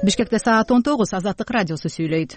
Бишкекте саат 19. Азаттык радиосу сүйлөйт.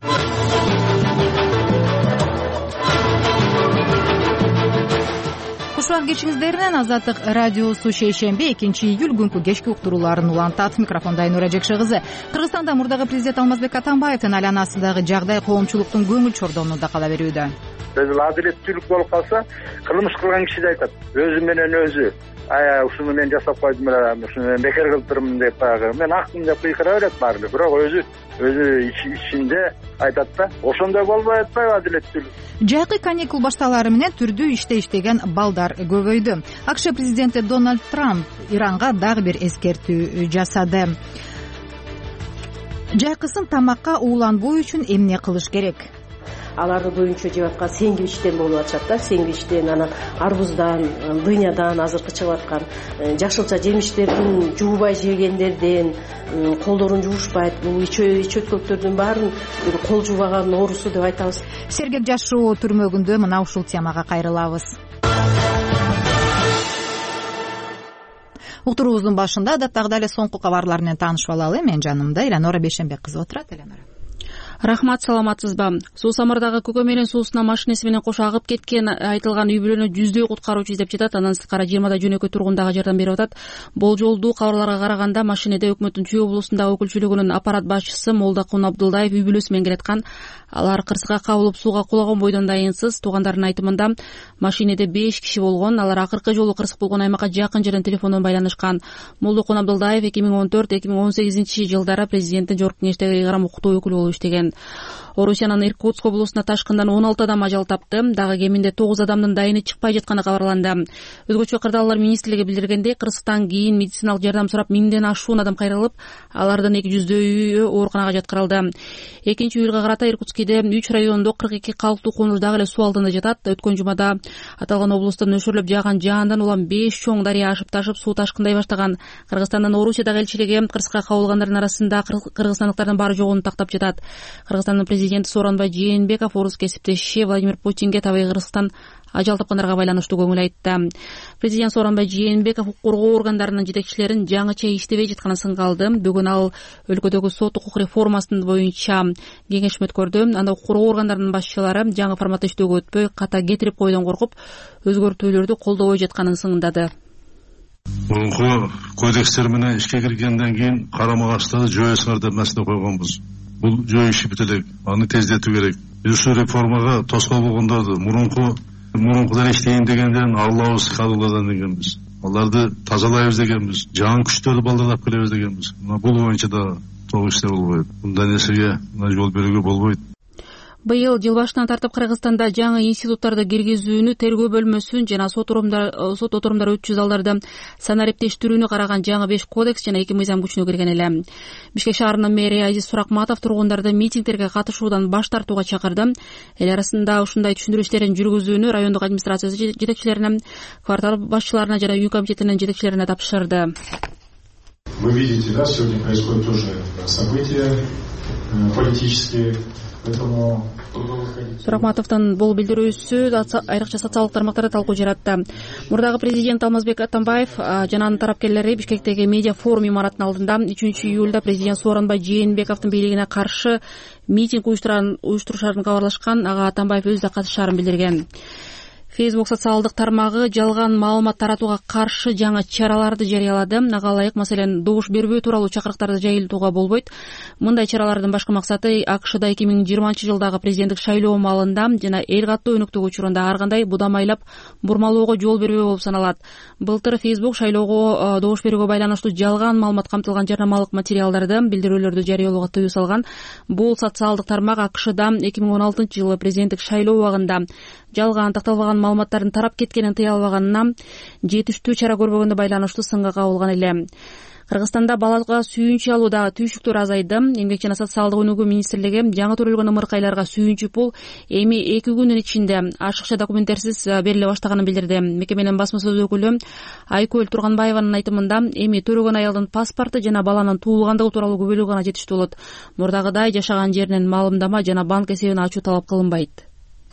Кушуак кечиңиздеринен Азаттык радиосу шейшемби 2-июль күнкү кечки уктурууларын улантат. Микрофонда Айнура Жекше кызы. Кыргызстанда мурдагы президент Алмазбек Атамбаевдин айланасындагы жагдай коомчулуктун көңүл чордонунда кала берүүдө. Адилеттүүлүк болуп калса, кылмыш кылган киши да айтат, өзү менен өзү ушуну мен жасап койдум эле, ушуну мен бекер кылдырмын деп баягы мен акмын деп кыйкыра берет баары. Бирок өзү ичинде айтат да, ошондой болбой атпайбы адилеттүүлүк. Жайкы каникул башталары менен түрдүү иште иштеген балдар көбөйдү. АКШ президенти Дональд Трамп Иранга дагы бир эскертүү жасады. Жайкысын тамакка ууланбоо үчүн эмне кылыш керек? Аларды боюнча жеп аткан сэндвичтен болуп атышат да. Сэндвичтен анан арбуздан, дынядан азыркы чыгып аткан жашылча жемиштердин жуубай жегендерден, колдорун жуушпайт. Бул ичөткөлөрдүн баарын кол жуубаган оорусу деп айтабыз. Сергек жашоо түрмөгүндө мына ушул темага кайрылабыз. Уктуруубуздун башында адаттагыдай эле соңку кабарлар менен таанышып алалы. Мен жанымда Эланора Бейшенбек кызы отурат. Эланора. Рахмат, саламатсызбы? Суу Самырдагы көкө менен суусуна машинеси менен кошо агып кеткен айтылган үй бүлөнү жүздөй куткаруучу издеп жатат. Андан сырткары 20 жөнөкөй тургун дагы жардам берип атат. Болжолдуу кабарларга караганда машинеде өкмөттүн Чүй облусундагы өкүлчүлүгүнүн аппарат башчысы Молдокун Абдулдаев үй бүлөсү менен келаткан. Алар кырсыга кабылып сууга кулаган бойдон дайынсыз. Туугандарынын айтымында машинеде 5 киши болгон. Алар акыркы жолу кырсык болгон аймакка жакын жерден телефондон байланышкан. Молдокун Абдулдаев 2014-2018 жылдары президенттин жогорку кеңештеги ыйгарым укуктуу өкүлү болуп иштеген. Орусиянын Иркутск облусуна ташкындан 16 адам ажал тапты. Дагы кеминде 9 адамдын дайыны чыкпай жатканы кабарланды. Өзгөчө кырдаалдар министрлиги билдиргендей, кырсыктан кийин медициналык жардам сурап 1000ден ашуун адам кайрылып, алардын 200дөйү ооруканага жаткырылды. 2-июлга карата Иркутскиде 3 райондо 42 калктуу конуш дагы эле суу алдында жатат. Өткөн жумада аталган облусту нөшөрлөп жааган жаандан улам 5 чоң дарыя ашып ташып суу ташкындай баштаган. Кыргызстандын Орусиядагы элчилиги кырсыкка кабылгандардын арасында кыргызстандыктардын баары жогун тактап жатат. Кыргызстандын президенти Сооронбай Жээнбеков орус кесиптеши Владимир Путинге табигый кырсыктан ажал тапкандарга байланыштуу көңүл айтты. Президент Сооронбай Жээнбеков укук коргоо органдарынын жетекчилерин жаңыча иштебей жатканын сынга алды. Бүгүн ал өлкөдөгү сот укук реформасынын боюнча кеңеш өткөрдү. Анда укук коргоо органдарынын башчылары жаңы форматта иштөөгө өтпөй, ката кетирип койдон коркуп, өзгөртүүлөрдү колдобой жатканын сыңдады. Мурунку кодекстер менен ишке киргенден кийин карама каршылыктарды жоюңар деп маселе койгонбуз. Бул жөө иши бүтө элек, аны тездетүү керек. Биз ушул реформага тоскоол болгондорду мурункудан иштейин дегендерин алабыз, кабылгадан дегенбиз. Аларды тазалайбыз дегенбиз. Жаңы күчтөрдү балдырдап келебиз дегенбиз. Бул боюнча да толук иштеп болбойт. Мындай нерсеге жол берүүгө болбойт. Быйыл жыл башынан тартып Кыргызстанда жаңы институттарды киргизүүнү, тергөө бөлмөсүн жана сот отурумдар өтчү залдарды санариптештирүүнү караган жаңы 5 кодекс жана 2 мыйзам күчүнө кирген эле. Бишкек шаарынын мэри Азиз Суракматов тургундарды митингдерге катышуудан баш тартууга чакырды. Эл арасында ушундай түшүндүрүү иштерин жүргүзүүнү райондук администрация жетекчилерине, квартал башчыларына жана үй комитетинин жетекчилерине тапшырды. Вы видите, да, сегодня происходят тоже события политические. Суракматовдун бул билдирүүсү айрыкча социалдык тармактарда талкуу жаратты. Мурдагы президент Алмазбек Атамбаев жана анын тарапкерлери Бишкектеги медиа форум имаратынын алдында 3-июлда президент Сооронбай Жээнбековдун бийлигине каршы митинг уюштурушарын кабарлашкан. Ага Атамбаев өзү да катышаарын билдирген. Facebook социалдык тармагы жалган маалымат таратууга каршы жаңы чараларды жарыялады. Ага ылайык, маселен, добуш бербөө тууралуу чакырыктарды жайылтууга болбойт. Мындай чаралардын башкы максаты АКШда 2020 жылдагы президенттик шайлоо маалында жана эл каттоо өнүктүгү учурунда ар кандай будамайлап бурмалоого жол бербөө болуп саналат. Былтыр Facebook шайлоого добуш берүүгө байланыштуу жалган маалымат камтылган жарнамалык материалдарды, билдирүүлөрдү жарыялоого тыюу салган. Бул социалдык тармак АКШда 2016 жылы президенттик шайлоо убагында жалган такталбаган маалыматтардын тарап кеткенин тыя албаганына жетиштүү чара көрбөгөнгө байланыштуу сынга кабылган эле. Кыргызстанда балага сүйүнчү алуудагы түйшүктөр азайды. Эмгек жана социалдык өнүгүү министрлиги жаңы төрөлгөн ымыркайларга сүйүнчү пул эми 2 күнүн ичинде ашыкча документтерсиз бериле баштаганын билдирди. Мекеменин басма сөз өкүлү Айкөл Турганбаеванын айтымында эми төрөгөн аялдын паспорту жана баланын туулгандыгы тууралуу күбөлүк гана жетиштүү болот. Мурдагыдай жашаган жеринен маалымдама жана банк эсебин ачуу талап кылынбайт.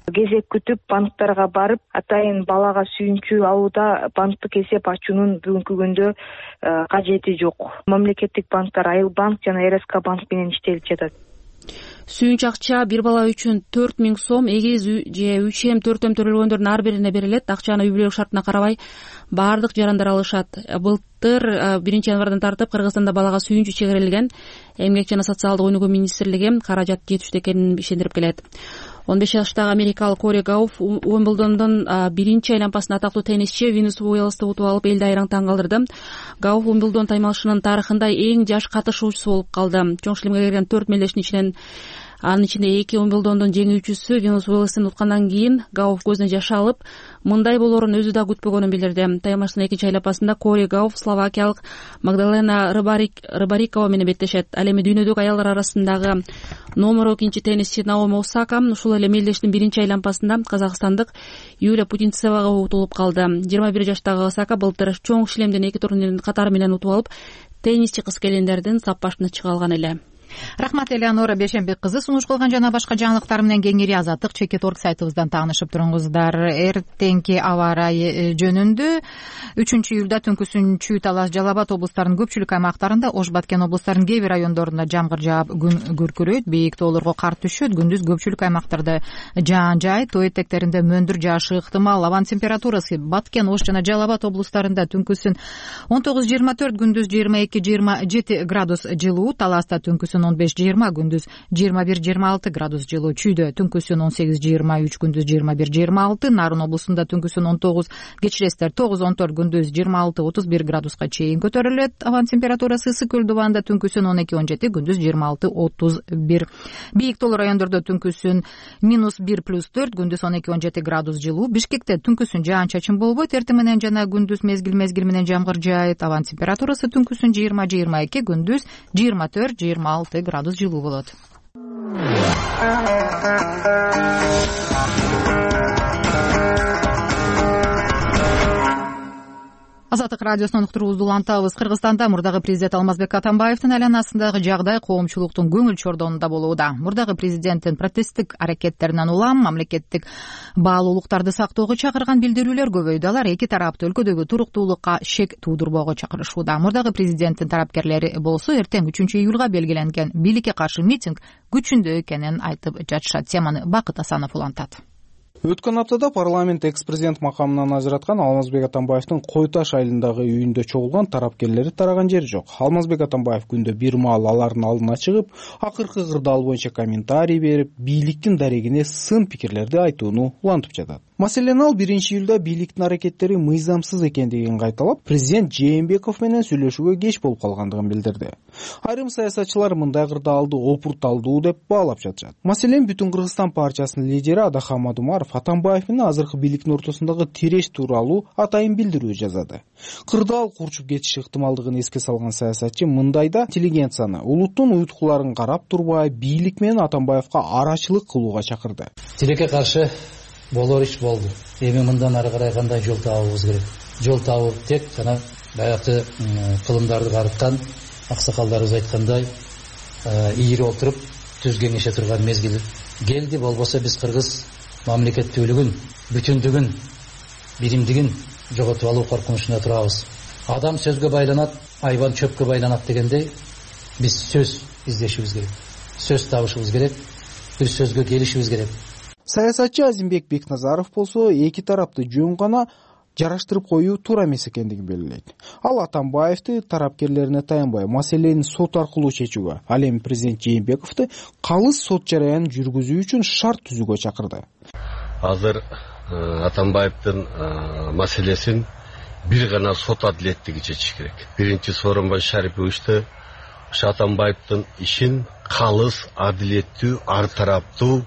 кезек күтүп банктарга барып атайын балага сүйүнчү алууда банктык эсеп ачуунун бүгүнкү күндө кажети жок. Мамлекеттик банктар Айыл банк жана РСК банк менен иштелип жатат. Сүйүнч акча бир бала үчүн 4000 сом, эгиз же 3М 4М төлөгөндөрдүн ар бирине берилет. Акчаны үй бүлөлүк шартына карабай баардык жарандар алышат. Былтыр 1-январдан тартып Кыргызстанда балага сүйүнчү чегерилген. Эмгек жана социалдык өнүгүү министрлиги каражат жетиштүү экенин ишендирип келет. 15 жаштагы америкалык Кори Гауф Уимблдондун биринчи айланпасында атактуу теннисчи Винус Уильямсты утуп алып элди айраң таң калтырды. Гауф Уимблдон таймалышынын тарыхында эң жаш катышуучусу болуп калды. Чоң шлемге кирген 4 мелдештин ичинен анын ичинде 2 Уимблдондун жеңүүчүсү Винус Уильямстын уткандан кийин Гауф көзүнө жаш алып, мындай болоорун өзү да күтпөгөнүн билдирди. Таймалыштын экинчи айланпасында Кори Гауф словакиялык Магдалена Рыбарикова менен беттешет. Ал эми дүйнөдөгү аялдар арасындагы номер 2 теннисчи Наоми Осака ушул эле мелдештин биринчи айланпасында казакстандык Юлия Путинцевага утулуп калды. 21 жаштагы Осака былтыр чоң шлемдин 2 турнирин катары менен утуп алып, теннисчи кыз келиндердин сап башына чыга алган эле. Рахмат Элеонора Бешенбек кызы. Сунуш кылган жана башка жаңылыктар менен кеңири Азаттык Чекит.org сайтыбыздан таанышып туруңуздар. Эртеңки аба ырайы жөнүндө 3-июлда түнкүсүнчү Талас Жалал Абад облустарынын көпчүлүк аймактарында, Ош Баткен облустарынын кээ бир райондорунда жамгыр жаап, күн күркүрөйт, бийик тоолорго кар түшөт. Күндүз көпчүлүк аймактарда жаан жайт, тоо этектеринде мөндүр жаашы ыктымал. Абанын температурасы Баткен, Ош жана Жалал Абад облустарында түнкүсүн 19-24, күндүз 22-27 градус жылуу, Таласта түнкүсүн 15-20, күндүз 21-26 градус жылуу, Чүйдө түнкүсүн 18-23, күндүз 21-26, Нарын облусунда түнкүсүн 19, кечиресиздер 9-14, күндүз 26-31 градуска чейин көтөрүлөт. Абанын температурасы Ысык Көл дубанда түнкүсүн 12-17, күндүз 26-31. Бийик тоолуу райондордо түнкүсүн -1+4, күндүз 12-17 градус жылуу. Бишкекте түнкүсүн жаан-чачын болбойт, эртең менен жана күндүз мезгил менен жамгыр жаайт. Абанын температурасы түнкүсүн 20-22, күндүз 24-26 градус жылуу болот. Азаттык радиосунун уктуруубузду улантабыз. Кыргызстанда мурдагы президент Алмазбек Атамбаевдин айланасындагы жагдай коомчулуктун көңүл чордонунда болууда. Мурдагы президенттин протесттик аракеттеринен улам мамлекеттик баалуулуктарды сактоого чакырган билдирүүлөр көбөйдү. Алар эки тарапты өлкөдөгү туруктуулукка шек туудурбоого чакырышууда. Мурдагы президенттин тарапкерлери болсо эртең 3-июлга белгиленген бийликке каршы митинг күчүндө экенин айтып жатышат. Теманы Бакыт Асанов улантат. Өткөн аптада парламент экс-президент макамынан ажыраткан Алмазбек Атамбаевдин Кой Таш айылындагы үйүндө чогулган тарапкерлери тараган жери жок. Алмазбек Атамбаев күндө бир маал алардын алдына чыгып, акыркы кырдаал боюнча комментарий берип, бийликтин дарегине сын пикирлерди айтууну улантып жатат. Маселен, ал 1-июлда бийликтин аракеттери мыйзамсыз экендигин кайталап, президент Жээнбеков менен сүйлөшүүгө кеч болуп калгандыгын билдирди. Айрым саясатчылар мындай кырдаалды опурталдуу деп баалап жатышат. Маселен, Бүтүн Кыргызстан партиясынын лидери Адахан Мадумаров Атамбаев менен азыркы бийликтин ортосундагы тиреш тууралуу атайын билдирүү жазады. Кырдаал курчуп кетиши ыктымалдыгын эске салган саясатчы мындайда интеллигенцияны, улуттун уйткуларын карап турбай, бийлик менен Атамбаевка арачылык кылууга чакырды. Тилекке каршы болор иш болду. Эми мындан ары карай кандай жол табабыз керек? Жол табып тек жана баягы кылымдарды карыткан аксакалдарыбыз айткандай ийири отуруп түз кеңеше турган мезгил келди. Болбосо биз кыргыз мамлекеттүүлүгүн, бүтүндүгүн, биримдигин жоготуп алуу коркунучунда турабыз. Адам сөзгө байланат, айбан чөпкө байланат дегендей, биз сөз издешибиз керек. Сөз табышыбыз керек, бир сөзгө келишибиз керек. Саясатчы Азимбек Бекназаров болсо эки тарапты жөн гана жараштырып коюу туура эмес экендигин белгилейт. Ал Атамбаевди тарапкерлерине таянбай, маселени сот аркылуу чечүүгө, ал эми президент Жээнбековду калыс сот жараянын жүргүзүү үчүн шарт түзүүгө чакырды. Азыр Атамбаевдин маселесин бир гана сот адилеттиги чечиш керек. Биринчи Сооронбай Шариповичти Атамбаевдин ишин калыс, адилеттүү, ар тараптуу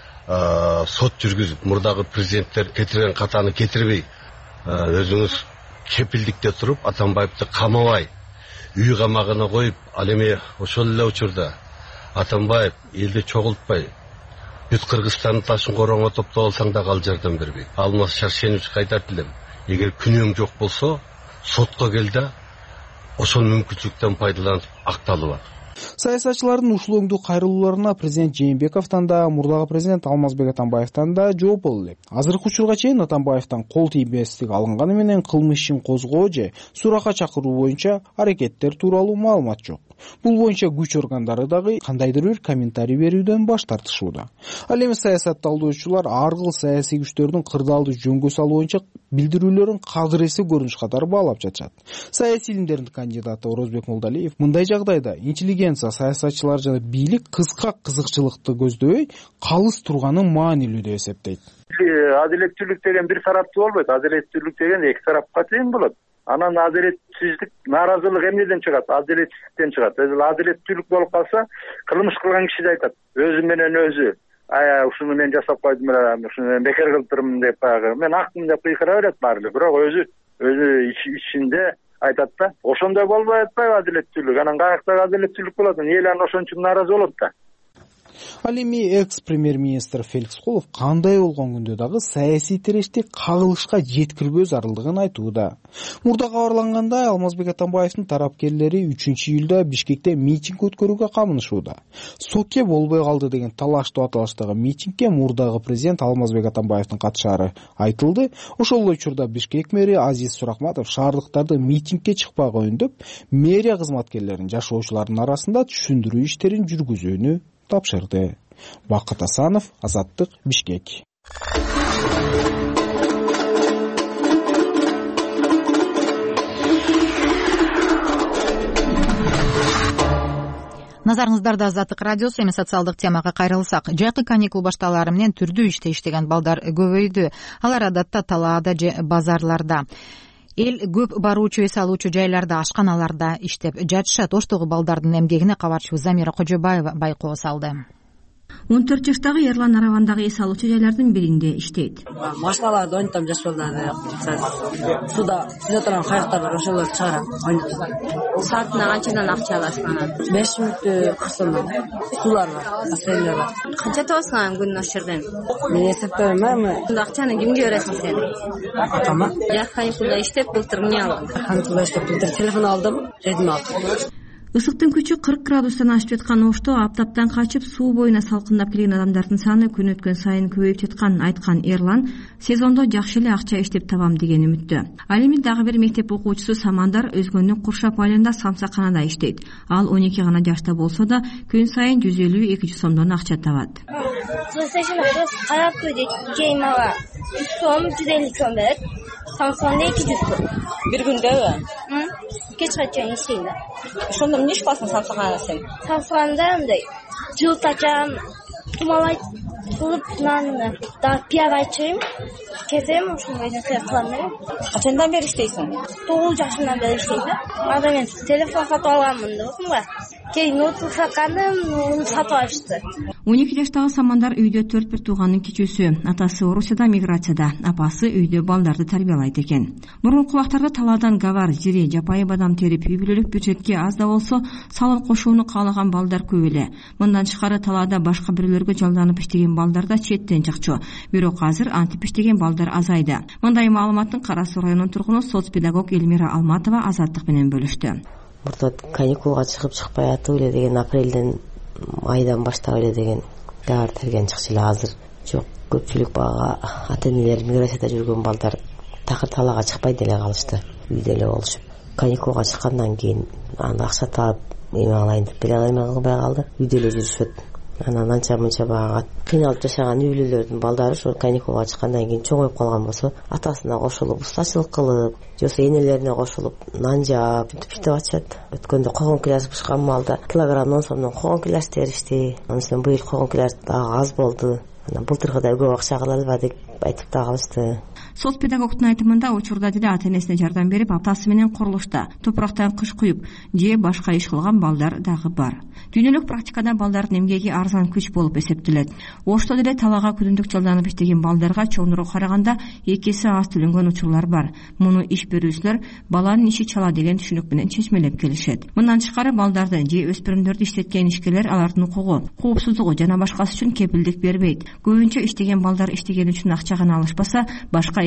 сот жүргүзүп, мурдагы президенттер кетирген катаны кетирбей, өзүңүз кепилдикте туруп, Атамбаевди камабай, үй камагына коюп, ал эми ошол эле учурда Атамбаев элди чогултпай, бүт Кыргызстандын ташын короңо топтоп алсаң да ал жардам бербейт. Алмаз Шаршеновичке айтат элем, эгер күнөөң жок болсо, сотко кел да ошол мүмкүнчүлүктөн пайдаланып акталып ал. Саясатчылардын ушул өңдүү кайрылууларына президент Жээнбековдон да, мурдагы президент Алмазбек Атамбаевден да жооп боло элек. Азыркы учурга чейин Атамбаевден кол тийбестик алынганы менен кылмыш ишин козгоо же суракка чакыруу боюнча аракеттер тууралуу маалымат жок. Бул боюнча күч органдары дагы кандайдыр бир комментарий берүүдөн баш тартышууда. Ал эми саясат талдоочулар ар кыл саясий күчтөрдүн кырдаалды жөнгө салуу боюнча билдирүүлөрүн кадыресе көрүнүш катары баалап жатышат. Саясий илимдердин кандидаты Орозбек Молдалиев мындай жагдайда интеллигенция, саясатчылар жана бийлик кыска кызыкчылыкты көздөбөй калыс турганын маанилүү деп эсептейт. Адилеттүүлүк деген бир тараптуу болбойт. Адилеттүүлүк деген эки тарапка тең болот. Анан адилетсиздик, нааразылык эмнеден чыгат? Адилетсиздиктен чыгат. Адилеттүүлүк болуп калса, кылмыш кылган киши да айтат. Өзү менен өзү, ушуну мен жасап койдум эле, ушуну мен бекер кылыптырмын деп баягы. Мен акмын деп кыйкыра берет баары. Бирок өзү ичинде айтат да, ошондой болбой атпайбы адилеттүүлүк? Анан каяктагы адилеттүүлүк болот? Эл анан ошон үчүн нааразы болот да. Ал эми экс-премьер-министр Феликс Колов кандай болгон күндө дагы саясий тирештик кагылышка жеткирбөө зарылдыгын айтууда. Мурда кабарлангандай, Алмазбек Атамбаевдин тарапкерлери 3-июлда Бишкекте митинг өткөрүүгө камынышууда. Сокке болбой калды деген талаштуу аталыштагы митингге мурдагы президент Алмазбек Атамбаевдин катышаары айтылды. Ошол учурда Бишкек мэри Азиз Сурахматов шаардыктарды митингге чыкпага үндөп, мэрия кызматкерлерин жашоочулардын арасында түшүндүрүү иштерин жүргүзүүнү тапшырды. Бакыт Асанов, Азаттык, Бишкек. Назарыңыздарда Азаттык радиосу. Эми социалдык темага кайрылсак, жайкы каникул башталары менен түрдүү иште иштеген балдар көбөйдү. Алар адатта талаада же базарларда, эл көп баруучу эс алуучу жайларда, ашканаларда иштеп жатышат. Оштогу балдардын эмгегине кабарчыбыз Замира Кожобаева байкоо салды. 14 жаштагы Ерлан Аравандагы эс алуучу жайлардын биринде иштейт. Машиналарды ойнотом, жаш балдарды. Суда сүзө турган кайыктар бар, ошолорду чыгарам, ойнотом. Саатына канчадан акча аласың анан? 5 мүнөттө сомдон. Сулар бар, бассейндер бар. Канча табасың анан күнүнө ошол жерден? Мен эсептебейм, эми. Анда акчаны кимге бересиң сен? Атама. Жаз каникулда иштеп, былтыр эмне алдың? Каникулда иштеп, былтыр телефон алдым, Redmi алдым. Ысыктын күчү 40 градустан ашып жаткан Ошто аптаптан качып суу боюна салкындап келген адамдардын саны күн өткөн сайын көбөйүп жатканын айткан Эрлан сезондо жакшы эле акча иштеп табам деген үмүттө. Ал эми дагы бир мектеп окуучусу Самандар Өзгөндүн Куршап айылында самсаканада иштейт. Ал 12 гана жашта болсо да күн сайын 150-200 сомдон акча табат. Карап койдук, кей мага 100 сом, 150 сом берет. Самсонда 200 сом. Бир күндөбү? Кечке чейин иштейм да. Ошондо эмне иш кыласың самсаканада сен? Самсаканада мындай жылтачам, тумалайт кылып, нанны да пиарайчым, кезем ошондой нерсе кылам мен. Качандан бери иштейсиң? 9 жашымдан бери иштейм да. Анда мен телефон сатып алганмын да, ошондой. Кей ноутбук саткандым, уну сатып алышты. 12 жаштагы Самандар үйдө 4 тууганын кичүүсү. Атасы Орусияда миграцияда, апасы үйдө балдарды тарбиялайт экен. Мурунку убактарда талаадан гавар, жири, жапайы бадам терип, үй бүлөлүк бюджетке аз да болсо салым кошууну каалаган балдар көп эле. Мындан тышкары талаада башка бирлөргө жалданып иштеген балдар да четтен чыкчу. Бирок азыр антип иштеген балдар азайды. Мындай маалыматтын Кара Суу районунун тургуну соцпедагог Элмира Алматова Азаттык менен бөлүштү. Мурда каникулга чыгып чыкпай атып эле деген апрелден айдан баштап эле деген гавар терген чыкчу эле. Азыр жок, көпчүлүк бага ата-энелер миграцияда жүргөн балдар такыр талаага чыкпай деле калышты. Үйдө эле болушуп. Каникулга чыккандан кийин аны акча таап эме алайын деп деле кылбай калды. Үйдө эле жүрүшөт. Анан анча мынча бага кыйналып жашаган үй бүлөлөрдүн балдары ошо каникулга чыккандан кийин чоңоюп калган болсо, атасына кошулуп, устачылык кылып, жосо энелерине кошулуп, нан жаап, иштеп атышат. Өткөндө когон килаж бышкан малда килограмм 10 сомдон когон килаж теришти. Анан соң быйыл когон килаж дагы аз болду. Анан былтыркыдай көп акча кыла албадык, айтып да калышты. Соцпедагогдун айтымында учурда деле ата-энесине жардам берип, апасы менен курулушта топурактан кыш куюп же башка иш кылган балдар дагы бар. Дүйнөлүк практикада балдардын эмгеги арзан күч болуп эсептелет. Ошто деле талаага күнүмдүк жалданып иштеген балдарга чоңураак караганда 2 эсе аз төлөнгөн учурлар бар. Муну иш берүүчүлөр баланын иши чала деген түшүнүк менен чечмелеп келишет. Мындан тышкары балдарды же өспүрүмдөрдү иштеткен ишкерлер алардын укугу, коопсуздугу жана башкасы үчүн кепилдик бербейт. Көбүнчө иштеген балдар иштеген үчүн акча гана алышпаса, башка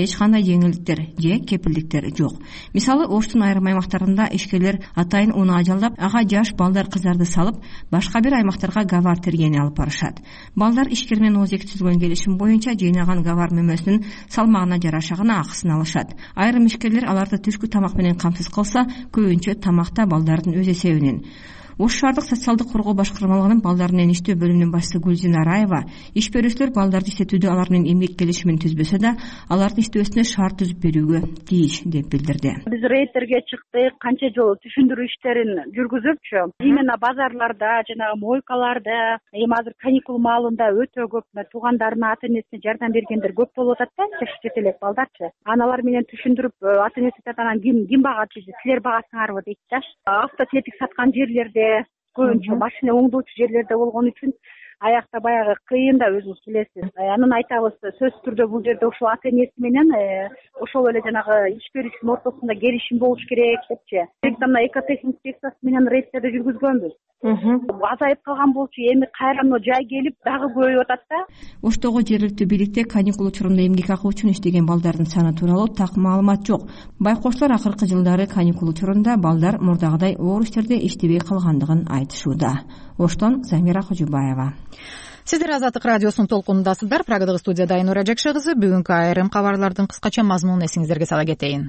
эч кандай жеңилдиктер же кепилдиктер жок. Мисалы, Оштун айрым аймактарында ишкерлер атайын уну ажалдап, ага жаш балдар кыздарды салып, башка бир аймактарга гавар тергени алып барышат. Балдар ишкер менен ооздек түзгөн келишим боюнча жыйнаган гавар мөмөсүнүн салмагына жараша гана акысын алышат. Айрым ишкерлер аларды түшкү тамак менен камсыз кылса, көбүнчө тамакта балдардын өз эсебинен. Ош шаардык социалдык коргоо башкармалыгынын балдар менен иштөө бөлүмүнүн башчысы Гүлзина Раева, иш берүүчүлөр балдарды иштетүүдө алар менен эмгек келишимин түзбөсө да, алардын иштөөсүнө шарт түзүп берүүгө тийиш деп билдирди. Биз рейдтерге чыктык, канча жолу түшүндүрүү иштерин жүргүзүпчү. Именно базарларда, жанагы мойкаларда, эми азыр каникул маалында өтө көп туугандарына, ата энесине жардам бергендер көп болуп атат да, жаш элек балдарчы. Аналар менен түшүндүрүп, ата энеси айтат, анан ким багат дейт, силер багасыңарбы дейт да. Автотетик саткан жерлерде, көбүнчө машина оңдоочу жерлерде болгон үчүн аякта баягы кыйын да, өзүңүз билесиз. Анан айтабыз, сөзсүз түрдө бул жерде ушул ата энеси менен ошол эле жанагы иш берүүчүнүн ортосунда келишим болуш керек депчи. Мына экотех инспекциясы менен рейдтерди жүргүзгөнбүз. Азайып калган болчу, эми кайра жай келип дагы көбөйүп атат да. Оштогу жергиликтүү бийликте каникул учурунда эмгек акы үчүн иштеген балдардын саны тууралуу так маалымат жок. Байкоштор акыркы жылдары каникул учурунда балдар мурдагыдай оор иштерде иштебей калгандыгын айтышууда. Оштон Замира Кожубаева. Сиздер Азаттык радиосунун толкунундасыздар. Прагадагы студияда Айнура Жакшы кызы. Бүгүнкү айрым кабарлардын кыскача мазмунун эсиңиздерге сала кетейин.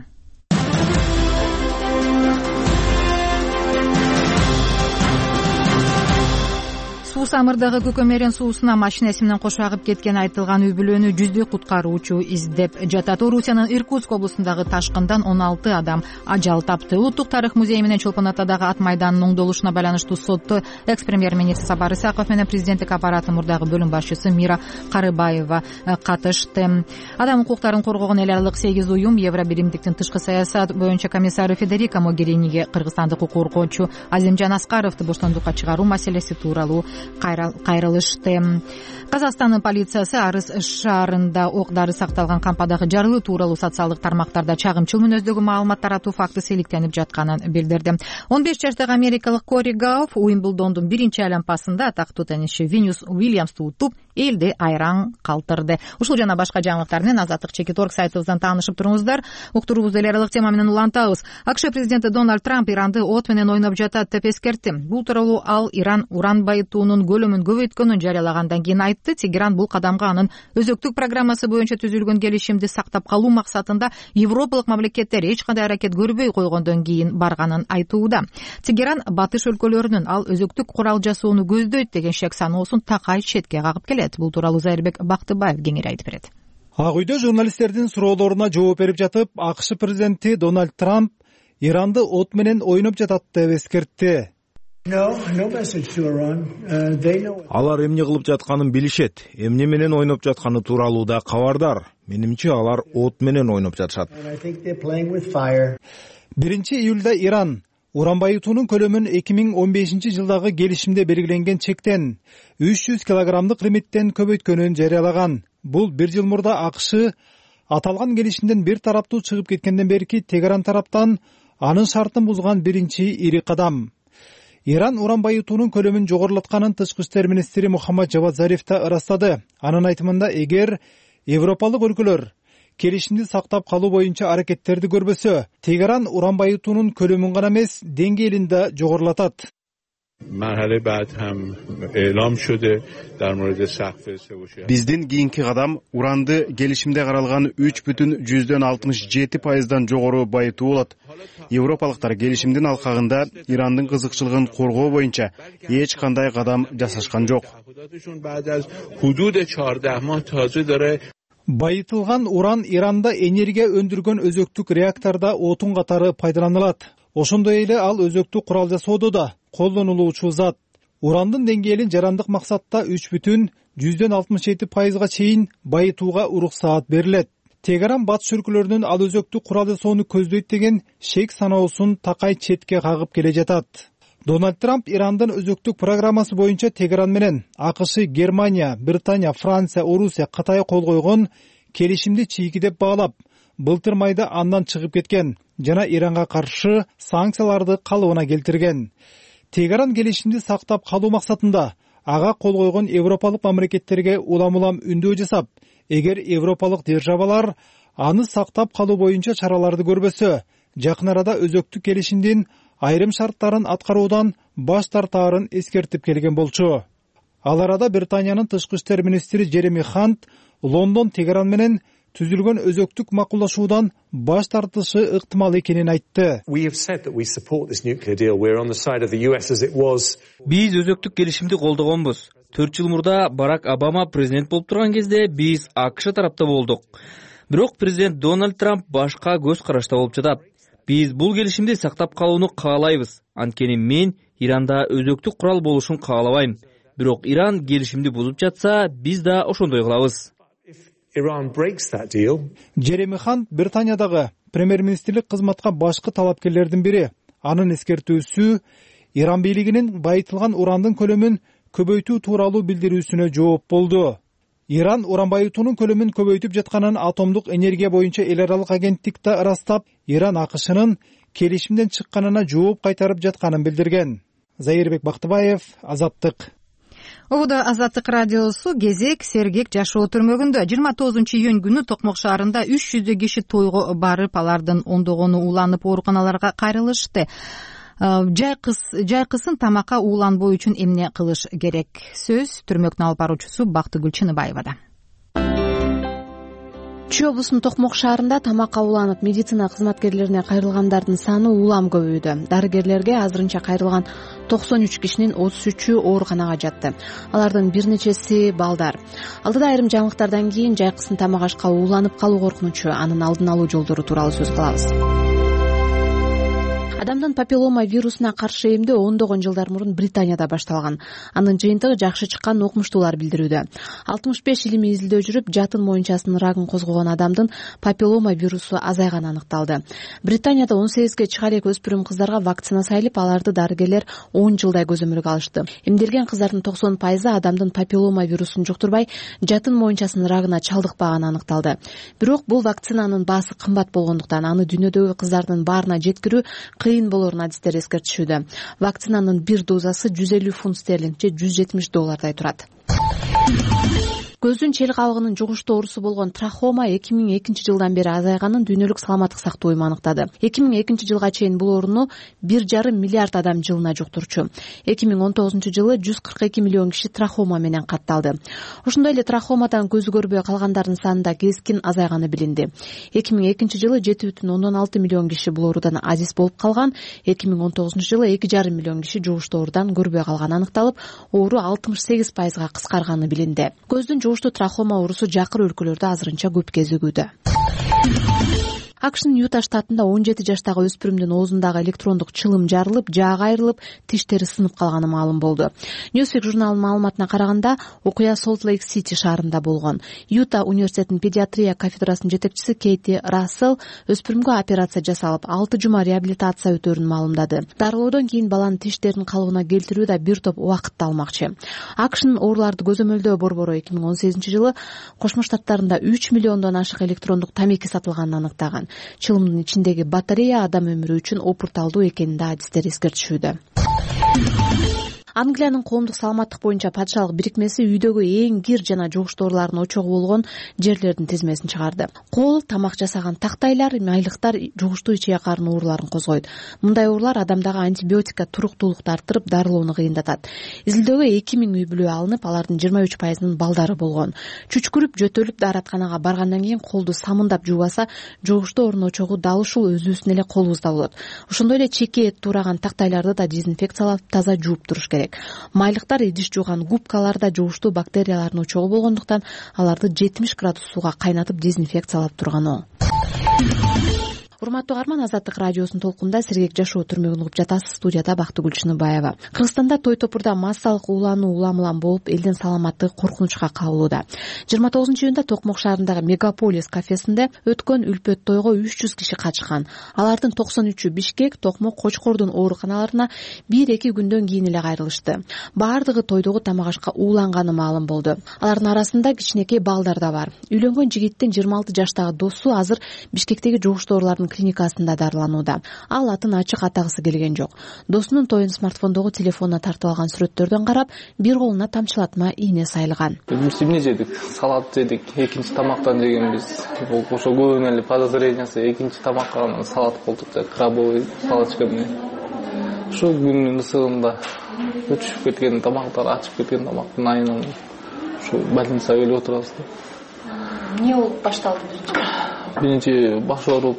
Суу Самырдагы Көкөмерен суусуна машинеси менен кошо агып кеткен айтылган үй бүлөнү жүздөй куткаруучу издеп жатат. Орусиянын Иркутск облусундагы ташкындан 16 адам ажал тапты. Улуттук тарых музейи менен Чолпон Атадагы ат майданынын оңдолушуна байланыштуу сотто экс-премьер-министр Сапар Исаков менен президенттик аппараты мурдагы бөлүм башчысы Мира Карыбаева катышты. Адам укуктарын коргогон эл аралык 8 уюм Евро биримдиктин тышкы саясат боюнча комиссары Федерика Могериниге кыргызстандык укук коргоочу Азимжан Аскаровду боштондукка чыгаруу маселеси тууралуу кайрылышты. Казакстандын полициясы Арыс шаарында ок-дары сакталган кампадагы жарылуу тууралуу социалдык тармактарда чагымчыл мүнөздөгү маалымат таратуу фактысы иликтенип жатканын билдирди. 15 жаштагы америкалык Кори Гауф Уимблдондун биринчи айланпасында атактуу теннисчи Винус Уильямсту утуп, элди айраң калтырды. Ушул жана башка жаңылыктар менен Азаттык.org сайтыбыздан таанышып туруңуздар. Уктуруубузду эл аралык тема менен улантабыз. АКШ президенти Дональд Трамп Иранды от менен ойноп жатат деп эскертти. Бул тууралуу ал Иран уран байытуунун көлөмүн көбөйткөнүн жарыялагандан кийин айтты. Тегеран бул кадамга анын өзөктүк программасы боюнча түзүлгөн келишимди сактап калуу максатында европалык мамлекеттер эч кандай аракет көрбөй койгондон кийин барганын айтууда. Тегеран батыш өлкөлөрүнүн ал өзөктүк курал жасоону көздөйт деген шек саноосун такай четке кагып келет. Бул тууралуу Зайырбек Бактыбаев кеңири айтып берет. Ак үйдө журналисттердин суроолоруна жооп берип жатып, АКШ президенти Дональд Трамп Иранды от менен ойноп жатат деп эскертти. Алар эмне кылып жатканын билишет, эмне менен ойноп жатканы тууралуу да кабардар. Менимче алар от менен ойноп жатышат. 1-июлда Иран уран байытуунун көлөмүн 2015 жылдагы келишимде белгиленген чектен 300 килограммдык лимиттен көбөйткөнүн жарыялаган. Бул 1 жыл мурда АКШ аталган келишимден бир тараптуу чыгып кеткенден берки Тегеран тараптан анын шартын бузган биринчи ири кадам. Иран уран байытуунун көлөмүн жогорулатканын тышкы иштер министри Мухаммад Жавад Зариф да ырастады. Анын айтымында, эгер европалык өлкөлөр келишимди сактап калуу боюнча аракеттерди көрбөсө, Тегеран уран байытуунун көлөмүн гана эмес, деңгээлин да жогорулатат. Биздин кийинки кадам уранды келишимде каралган 3,67% жогору байытуу болот. Европалыктар келишимдин алкагында Ирандын кызыкчылыгын коргоо боюнча эч кандай кадам жасашкан жок. Байытылган уран Иранда энергия өндүргөн өзөктүк реакторда отун катары пайдаланылат. Ошондой эле ал өзөктүк курал жасоодо да колдонулуучу зат. Урандын деңгээлин жарандык максатта 3,67%га чейин байытууга уруксаат берилет. Тегеран батыш өлкөлөрүнүн ал өзөктүк курал жасоону көздөйт деген шек саноосун такай четке кагып келе жатат. Дональд Трамп Ирандын өзөктүк программасы боюнча Тегеран менен АКШ, Германия, Британия, Франция, Орусия, Кытай кол койгон келишимди чийкидеп баалап, былтыр майда андан чыгып кеткен жана Иранга каршы санкцияларды калыбына келтирген. Тегеран келишимди сактап калуу максатында ага кол койгон европалык мамлекеттерге улам-улам үндөө жасап, эгер европалык державалар аны сактап калуу боюнча чараларды көрбөсө, жакын арада өзөктүк келишимдин айрым шарттарын аткаруудан баш тартаарын эскертип келген болчу. Ал арада Британиянын тышкы иштер министри Джереми Хант Лондон Тегеран менен түзүлгөн өзөктүк макулдашуудан баш тартышы ыктымал экенин айтты. Биз өзөктүк келишимди колдогонбуз. 4 жыл мурда Барак Обама президент болуп турган кезде биз АКШ тарапта болдук. Бирок президент Дональд Трамп башка көз карашта болуп жатат. Биз бул келишимди сактап калууну каалайбыз. Анткени мен Иранда өзөктүк курал болушун каалабайм. Бирок Иран келишимди бузуп жатса, биз да ошондой кылабыз. Джереми Хант Британиядагы премьер-министрлик кызматка башкы талапкерлердин бири. Анын эскертүүсү Иран бийлигинин байытылган урандын көлөмүн көбөйтүү тууралуу билдирүүсүнө жооп болду. Иран уран байытуунун көлөмүн көбөйтүп жатканын атомдук энергия боюнча эл аралык агенттик да ырастап, Иран АКШнын келишимден чыкканына жооп кайтарып жатканын билдирген. Заирбек Бактыбаев, Азаттык. Убуда Азаттык радиосу кезек сергек жашоо түрмөгүндө 29-июнь күнү Токмок шаарында 300 киши тойго барып, алардын ондогону ууланып ооруканаларга кайрылышты. Жайкысын тамакка ууланбоо үчүн эмне кылыш керек? Сөз түрмөктүн алып баруучусу Бактыгүл Чыныбаевада. Чүй облусунун Токмок шаарында тамакка ууланып медицина кызматкерлерине кайрылгандардын саны улам көбөйдү. Дарыгерлерге азырынча кайрылган 93 кишинин 33-ü ооруканага жатты. Алардын бир нечеси балдар. Алдыда айрым жаңылыктардан кийин жайкысын тамак ашка ууланып калуу коркунучу, анын алдын алуу жолдору тууралуу сөз кылабыз. Адамдын папиллома вирусуна каршы эмдөө ондогон жылдар мурун Британияда башталган. Анын жыйынтыгы жакшы чыккан окумуштуулар билдирүүдө. 65 илимий изилдөө жүрүп, жатын моюнчасынын рагын козгогон адамдын папиллома вирусу азайганы аныкталды. Британияда 18ге чыга элек өспүрүм кыздарга вакцина салып, аларды дарыгерлер 10 жылдай көзөмөлгө алышты. Эмделген кыздардын 90% адамдын папиллома вирусун жуктурбай, жатын моюнчасынын рагына чалдыкпаганы аныкталды. Бирок бул вакцинанын баасы кымбат болгондуктан аны дүйнөдөгү кыздардын баарына жеткирүү кыйын болорун адистер эскертишүүдө. Вакцинанын бир дозасы 150 фунт стерлинг же $170 турат. Көздүн чел кабыгынын жугуштуу оорусу болгон трахома 2002 жылдан бери азайганын дүйнөлүк саламаттык сактоо уюму аныктады. 2002 жылга чейин бул ооруну 1,5 миллиард адам жылына жуктурчу. 2019 жылы 142 миллион киши трахома менен катталды. Ошондой эле трахомадан көзү көрбөй калгандардын санында кескин азайганы билинди. 2002 жылы 7,6 миллион киши бул оорудан азиз болуп калган. 2019 жылы 2,5 миллион киши жугуштуу оорудан көрбөй калганы аныкталып, оору 68%га кыскарганы билинди. Көздүн жугуштуу трахома оорусу жакыр өлкөлөрдө азырынча көп кезигүүдө. АКШнын Юта штатында 17 жаштагы өспүрүмдүн оозундагы электрондук чылым жарылып, жаагы айрылып, тиштери сынып калганы маалым болду. Newsweek журналынын маалыматына караганда, окуя Солт-Лейк-Сити шаарында болгон. Юта университетинин педиатрия кафедрасынын жетекчиси Кейти Рассел өспүрүмгө операция жасалып, 6 жума реабилитация өтөөрүн маалымдады. Дарылоодон кийин баланын тиштерин калыбына келтирүү да бир топ убакытты алмакчы. АКШнын ооруларды көзөмөлдөө борбору 2018 жылы Кошмо Штаттарында 3 миллиондон ашык электрондук тамеки сатылганын аныктаган. Чылымдын ичиндеги батарея адам өмүрү үчүн опурталдуу экенин да адистер эскертишүүдө. Англиянын коомдук саламаттык боюнча падышалык бирикмеси үйдөгү эң кир жана жугуштуу оорулардын очогу болгон жерлердин тизмесин чыгарды. Кол, тамак жасаган тактайлар, майлыктар жугуштуу ичек акарын ооруларын козгойт. Мындай оорулар адамдагы антибиотикка туруктуулукту арттырып, дарылоону кыйындатат. Изилдөөгө 2000 үй бүлө алынып, алардын 23%нын балдары болгон. Чүчкүрүп, жөтөлүп дааратканага баргандан кийин колду самындап жуубаса, жугуштуу оорунун очогу дал ушул өзүбүздүн эле колубузда болот. Ошондой эле чеки эт туураган тактайларды да дезинфекциялап, таза жууп туруш керек. Майлыктар идиш жууган губкаларда жугуштуу бактериялардын очогу болгондуктан аларды 70 градус сууга кайнатып дезинфекциялап турган оң. Урматтуу угарман, Азаттык радиосунун толкунда сергек жашоо түрмөгүн угуп жатасыз. Студияда Бактыгүл Чыныбаева. Кыргызстанда той топурда массалык уулануу улам-улам болуп, элдин саламаттыгы коркунучка кабылууда. 29-июнда Токмок шаарындагы Мегаполис кафесинде өткөн үлпөт тойго 300 киши катышкан. Алардын 93-ü Бишкек, Токмок, Кочкордун ооруканаларына 1-2 күндөн кийин эле кайрылышты. Баардыгы тойдогу тамак ашка ууланганы маалым болду. Алардын арасында кичинекей балдар да бар. Үйлөнгөн жигиттин 26 жаштагы досу азыр Бишкектеги жугуштуу оорулардын клиникасында дарыланууда. Ал атын ачык атагысы келген жок. Досунун тоюн смартфондогу телефонуна тартып алган сүрөттөрдөн карап, бир колуна тамчылатма ийне сайылган. Биз эмне жедик? Салат жедик. Экинчи тамактан жегенбиз. Ошо көбүнө эле подозрениясы экинчи тамакка салат болдук да, крабовый палочка менен. Ошо күндүн ысыгында өчүп кеткен тамактар, ачып кеткен тамактын айынан ушу больницага келип отурабыз да. Эмне болуп башталды биринчи? Баш ооруп,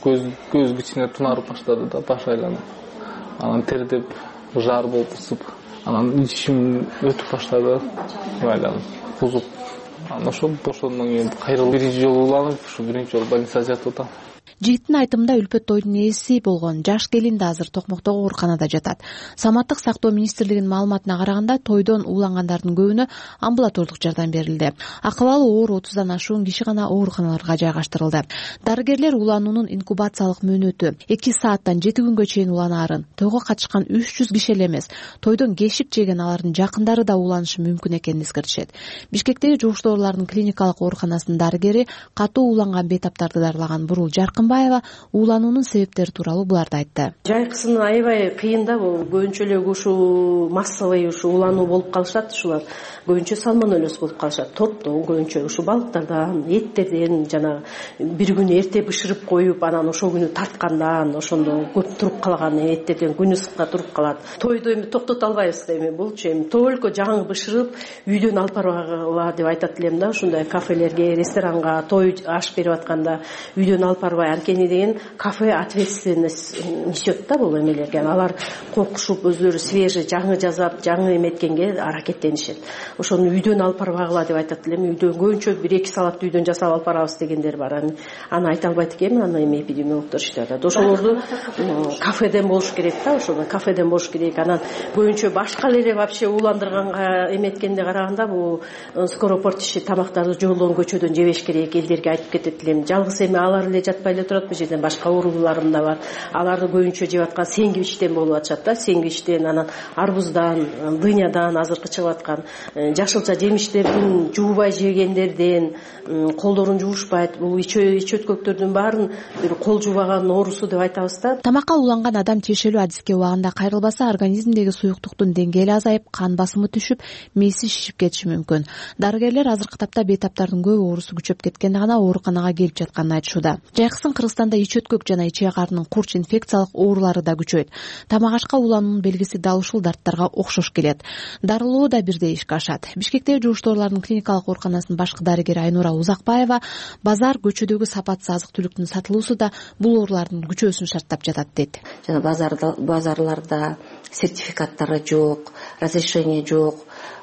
көз кичине тунарып баштады да, баш айланып. Анан тердеп, жар болуп ысып, анан ичим өтүп баштады, айланып, кузуп. Анан ошондон кийин кайрылып биринчи жолу уланып, ушу биринчи жолу больницада жатып атам. Жигиттин айтымында үлпөт тойдун ээси болгон жаш келин да азыр Токмоктогу ооруканада жатат. Саламаттык сактоо министрлигинин маалыматына караганда, тойдон уулангандардын көбүнө амбулатордук жардам берилди. Акыбалы оор 30дан ашуун киши гана ооруканаларга жайгаштырылды. Дарыгерлер уулануунун инкубациялык мөөнөтү 2 сааттан 7 күнгө чейин уланаарын, тойго катышкан 300 киши эле эмес, тойдон кешик жеген алардын жакындары да ууланышы мүмкүн экенин эскертишет. Бишкектеги жугуштуу оорулардын клиникалык ооруканасынын дарыгери катуу ууланган бейтаптарды дарылаган Бурул Жаркынбаева уулануунун себептери тууралуу буларды айтты. Жайкысын аябай кыйын да, бул көбүнчө эле ушу массовый ушу уулануу болуп калышат, ушулар көбүнчө сальмонеллез болуп калышат. Торттон көбүнчө ушу балыктардан, эттерден жана бир күнү эрте бышырып коюп, анан ошол күнү тарткандан, ошондо көп туруп калган эттерден күн ысыкка туруп калат. Тойду эми токтото албайбыз да, эми булчу эми только жаңы бышырып үйдөн алып баргыла деп айтат элем да, ушундай кафелерге, ресторанга той аш берип атканда үйдөн алып барбай, анткени деген кафе ответственность несет да бул эмелерге. Алар коркушуп өздөрү свежий жаңы жасап, жаңы эметкенге аракеттенишет. Ошону үйдөн алып барбагыла деп айтат элем. Үйдөн көбүнчө 1-2 салат үйдөн жасап алып барабыз дегендер бар. Аны айта албайт экенмин, аны эми эпидемиологдор иштеп атат. Ошолорду кафеден болуш керек да, ошону кафеден болуш керек. Анан көбүнчө башка эле вообще ууландырганга эметкенде караганда бул скоропортиши тамактарды жолдон көчөдөн жебеш керек, элдерге айтып кетет элем. Жалгыз эми алар эле жатпай эле турат, бул жерден башка ооруларым да бар. Аларды көбүнчө жеп аткан сеңгибичтен болуп атышат да, сеңгибичтен, анан арбуздан, дынядан азыркы чыгып аткан жашылча жемиштердин жуубай жегендерден, колдорун жуушпайт. Бул ич өткөктөрдүн баарын бир кол жуубаган оорусу деп айтабыз да. Тамакка уланган адам тиешелүү адиске убагында кайрылбаса, организмдеги суюктуктун деңгээли азайып, кан басымы түшүп, мээси шишип кетиши мүмкүн. Дарыгерлер азыркы тапта бейтаптардын көп оорусу күчөп кеткенде гана ооруканага келип жатканын айтышууда. Жайкысын Кыргызстанда ич өткөк жана ичек карынын курч инфекциялык оорулары да күчөйт. Тамак ашка улануунун белгиси дал ушул дарттарга окшош келет. Дарылоо да бирдей ишке ашат. Бишкектеги жугуштуу оорулардын клиникалык ооруканасынын башкы дарыгери Айнура Узакбаева базар көчөдөгү сапатсыз азык түлүктүн сатылуусу да бул оорулардын күчөөсүн шарттап жатат дейт. Жана базарларда сертификаттары жок, разрешение жок,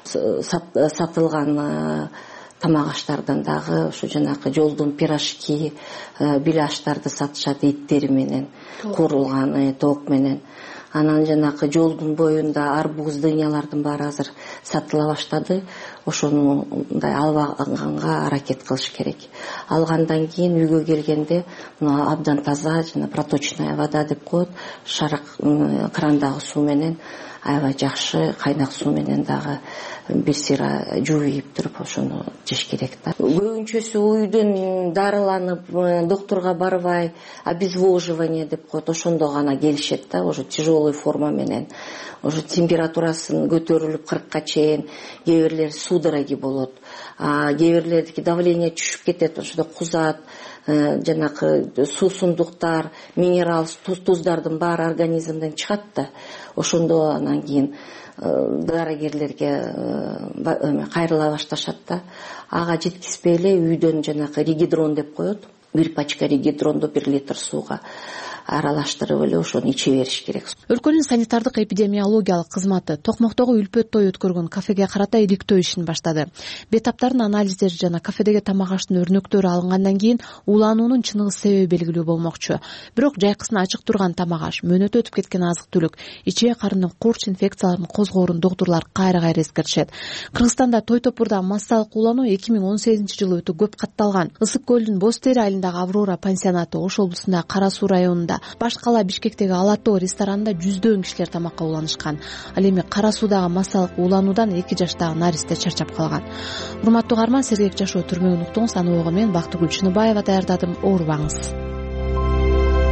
сатылган тамак аштардан дагы ушу жанакы жолдун пирожки, биляштарды сатышат эттери менен, куурулган тоок менен. Анан жанакы жолдун боюнда арбуз, дыниялардын баары азыр сатыла баштады. Ошонундай албаганга аракет кылыш керек. Алгандан кийин үйгө келгенде абдан таза жана проточная вода деп коет, шарак крандагы суу менен, аябай жакшы кайнак суу менен дагы бир сыйра жууп туруп ошону жеш керек да. Көбүнчөсү үйдөн дарыланып, доктурга барбай, обезвоживание деп коет, ошондо гана келишет да, уже тяжелый форма менен. Уже температурасын көтөрүлүп 40ка чейин, кээ бирлер судороги болот, кээ бирлердики давление түшүп кетет, ошондо кузат, жанакы суусундуктар, минерал туздардын баары организмден чыгат да. Ошондо анан кийин дарыгерлерге кайрыла башташат да. Ага жеткизбей эле үйдөн жанакы ригидрон деп коет, бир пачка ригидронду 1 литр сууга аралаштырып эле ошону иче бериш керек. Өлкөнүн санитардык эпидемиологиялык кызматы Токмоктогу үлпөт той өткөргөн кафеге карата иликтөө ишин баштады. Бейтаптардын анализдери жана кафедеги тамак аштын өрнөктөрү алынгандан кийин улануунун чыныгы себеби белгилүү болмокчу. Бирок жайкысын ачык турган тамак аш, мөөнөтү өтүп кеткен азык-түлүк, ичек карынын курч инфекцияларын козгоорун доктурлар кайра-кайра эскертишет. Кыргызстанда той топурда массалык улануу 2018-жылы өтө көп катталган. Ысык көлдүн Боз Тери айылындагы Аврора пансионаты, Ош облусундагы Кара Суу районунда, баш кала Бишкектеги Алатоо ресторанында жүздөгөн кишилер тамакка уланышкан. Ал эми Кара Суудагы массалык улануудан 2 жаштагы наристе чарчап калган. Урматтуу угарман, сергек жашоо түрмөгүн уктуңуз. Аны мен Бактыгүл Чыныбаева даярдадым. Оорубаңыз.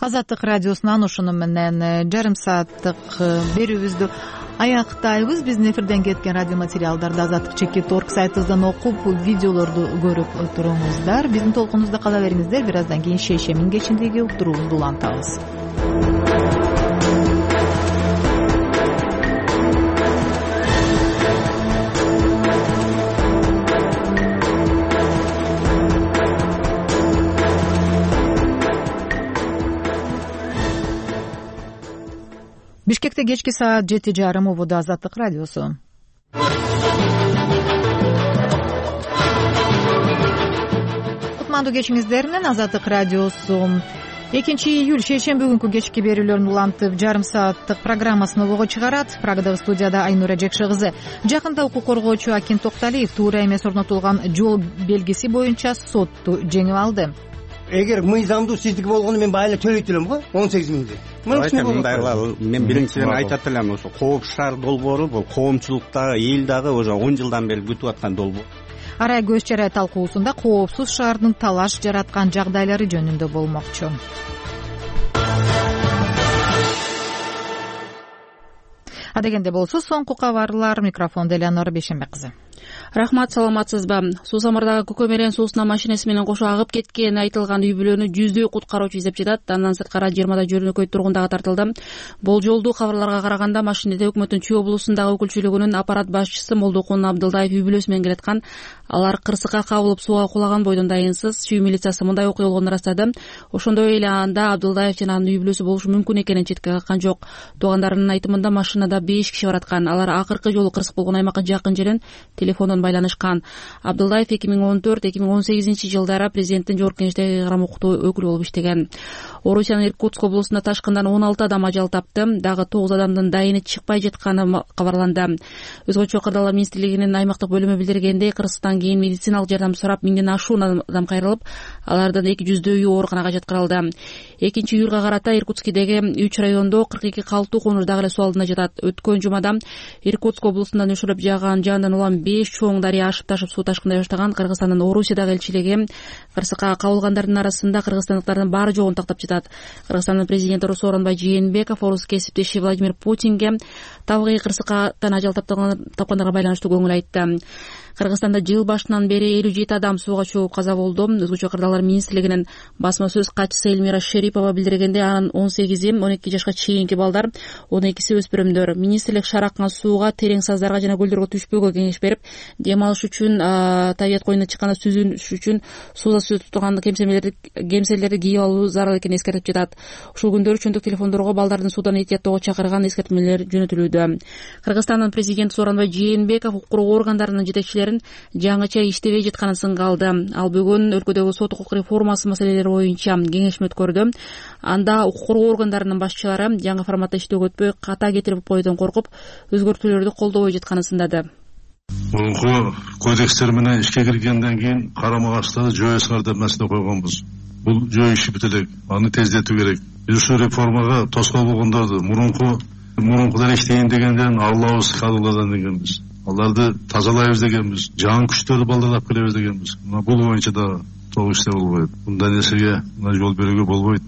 Азаттык радиосунан ушуну менен жарым сааттык берүүбүздү аяктайбыз. Биздин эфирден кеткен радио материалдарды azattik.org сайтыбыздан окуп, видеолорду көрүп туруңуздар. Биздин толкунубузда кала бериңиздер. Бир аздан кийин шейшемин кечиндеги уктуруубузду улантабыз. Бишкекте кечки саат 7:30 убуду Азаттык радиосу. Кутмандуу кечиңиздер менен Азаттык радиосу 2-июль шейшемби күнкү кечки берүүлөрүн улантып, жарым сааттык программасын обого чыгарат. Прагадагы студияда Айнура Жекше кызы. Жакында укук коргоочу Акин Токталиев туура эмес орнотулган жол белгиси боюнча сотту жеңип алды. Эгер мыйзамдуу сиздики болгону мен байла төлөйт элем го 18 миңди. Мен биринчиден айтат элем, ошо Кооп шаар долбоору бул коомчулукта эл дагы уже 10 жылдан бери күтүп аткан долбоор. Арай көз чарай талкуусунда коопсуз шаардын талаш жараткан жагдайлары жөнүндө болмокчу. Адегенде болсо соңку кабарлар. Микрофондо Элеонора Бейшенбек кызы. Рахмат, саламатсызбы? Суу Самырдагы Көкөмерен суусуна машинеси менен кошо агып кеткен айтылган үй бүлөнү жүздөй куткаруучу издеп жатат. Андан сырткары 20 жөнөкөй тургун дагы тартылды. Болжолдуу кабарларга караганда машинеде өкмөттүн Чүй облусундагы өкүлчүлүгүнүн аппарат башчысы Молдокун Абдылдаев үй бүлөсү менен келаткан. Алар кырсыкка кабылып сууга кулаган бойдон дайынсыз. Чүй милициясы мындай окуя болгонун ырастады. Ошондой эле анда Абдылдаев жана анын үй бүлөсү болушу мүмкүн экенин четке каккан жок. Туугандарынын айтымында машинада 5 киши бараткан. Алар акыркы жолу кырсык болгон аймакка жакын жерден телефондон байланышкан. Абдылдаев 2014-2018 жылдары президенттин жогорку кеңештеги кайрым укуктуу өкүлү болуп иштеген. Орусиянын Иркутск облусунда ташкындан 16 адам ажал тапты. Дагы 9 адамдын дайыны чыкпай жатканы кабарланды. Өзгөчө Кырдаалар министрлигинин аймактык бөлүмү билдиргендей, кырсыктан кийин медициналык жардам сурап 1000ден ашуун адам кайрылып, алардын 200дөйү ооруканага жаткырылды. 2-июлга карата Иркутскидеги 3 райондо 42 калктуу конуш дагы эле суу алдында жатат. Өткөн жумада Иркутск облусундан өшүрүп жааган жаандан улам 5 чоң дарыя ашып ташып суу ташкындай баштаган. Кыргызстандын Орусиядагы элчилиги кырсыкка кабылгандардын арасында кыргызстандыктардын баары жогун тактап жатат. Кыргызстандын президенти Сооронбай Жээнбеков орус кесиптеши Владимир Путинге табигый кырсыктан ажал тапкандарга байланыштуу көңүл айтты. Кыргызстанда жыл башынан бери 57 адам сууга чөгүп каза болду. Өзгөчө Кырдаалар министрлигинин басма сөз катчысы Эльмира Шерипова билдиргенде, анын 18-и 12 жашка чейинки балдар, 12-си өспүрүмдөр. Министрлик шаар аккан сууга, терең саздарга жана көлдөргө түшпөөгө кеңеш берип, демалыш үчүн, табият коюнуна чыкканда сүзүнүш үчүн сууда сүзүп турган кемселерди кийип алуу зарыл экенин эскертип жатат. Ушул күндөр чөндүк телефондорго балдардын суудан этияттоого чакырган эскертмелер жөнөтүлүүдө. Кыргызстандын президенти Сооронбай Жээнбеков укук органдарынын жетекчилерин жаңыча иштебей жатканын сынга алды. Ал бүгүн өлкөдөгү сот укук реформасы маселелери боюнча кеңешме өткөрдү. Анда укук органдарынын башчылары жаңы форматта иштөөгө өтпөй, ката кетирип коюудан коркуп, өзгөртүүлөрдү колдобой жатканын сындады. Мурунку кодекстер менен ишке киргенден кийин карама каршыларды жоюңар деп маселе койгонбуз. Бул жөө иши бүт элек, аны тездетүү керек. Биз ушул реформага тоскоол болгондорду мурункудан иштейин дегенден алабыз, кадырладан дегенбиз. Аларды тазалайбыз дегенбиз, жаңы күчтөрдү балдырап келебиз дегенбиз. Бул боюнча да толук иштеп болбойт. Мындай нерсеге жол берүүгө болбойт.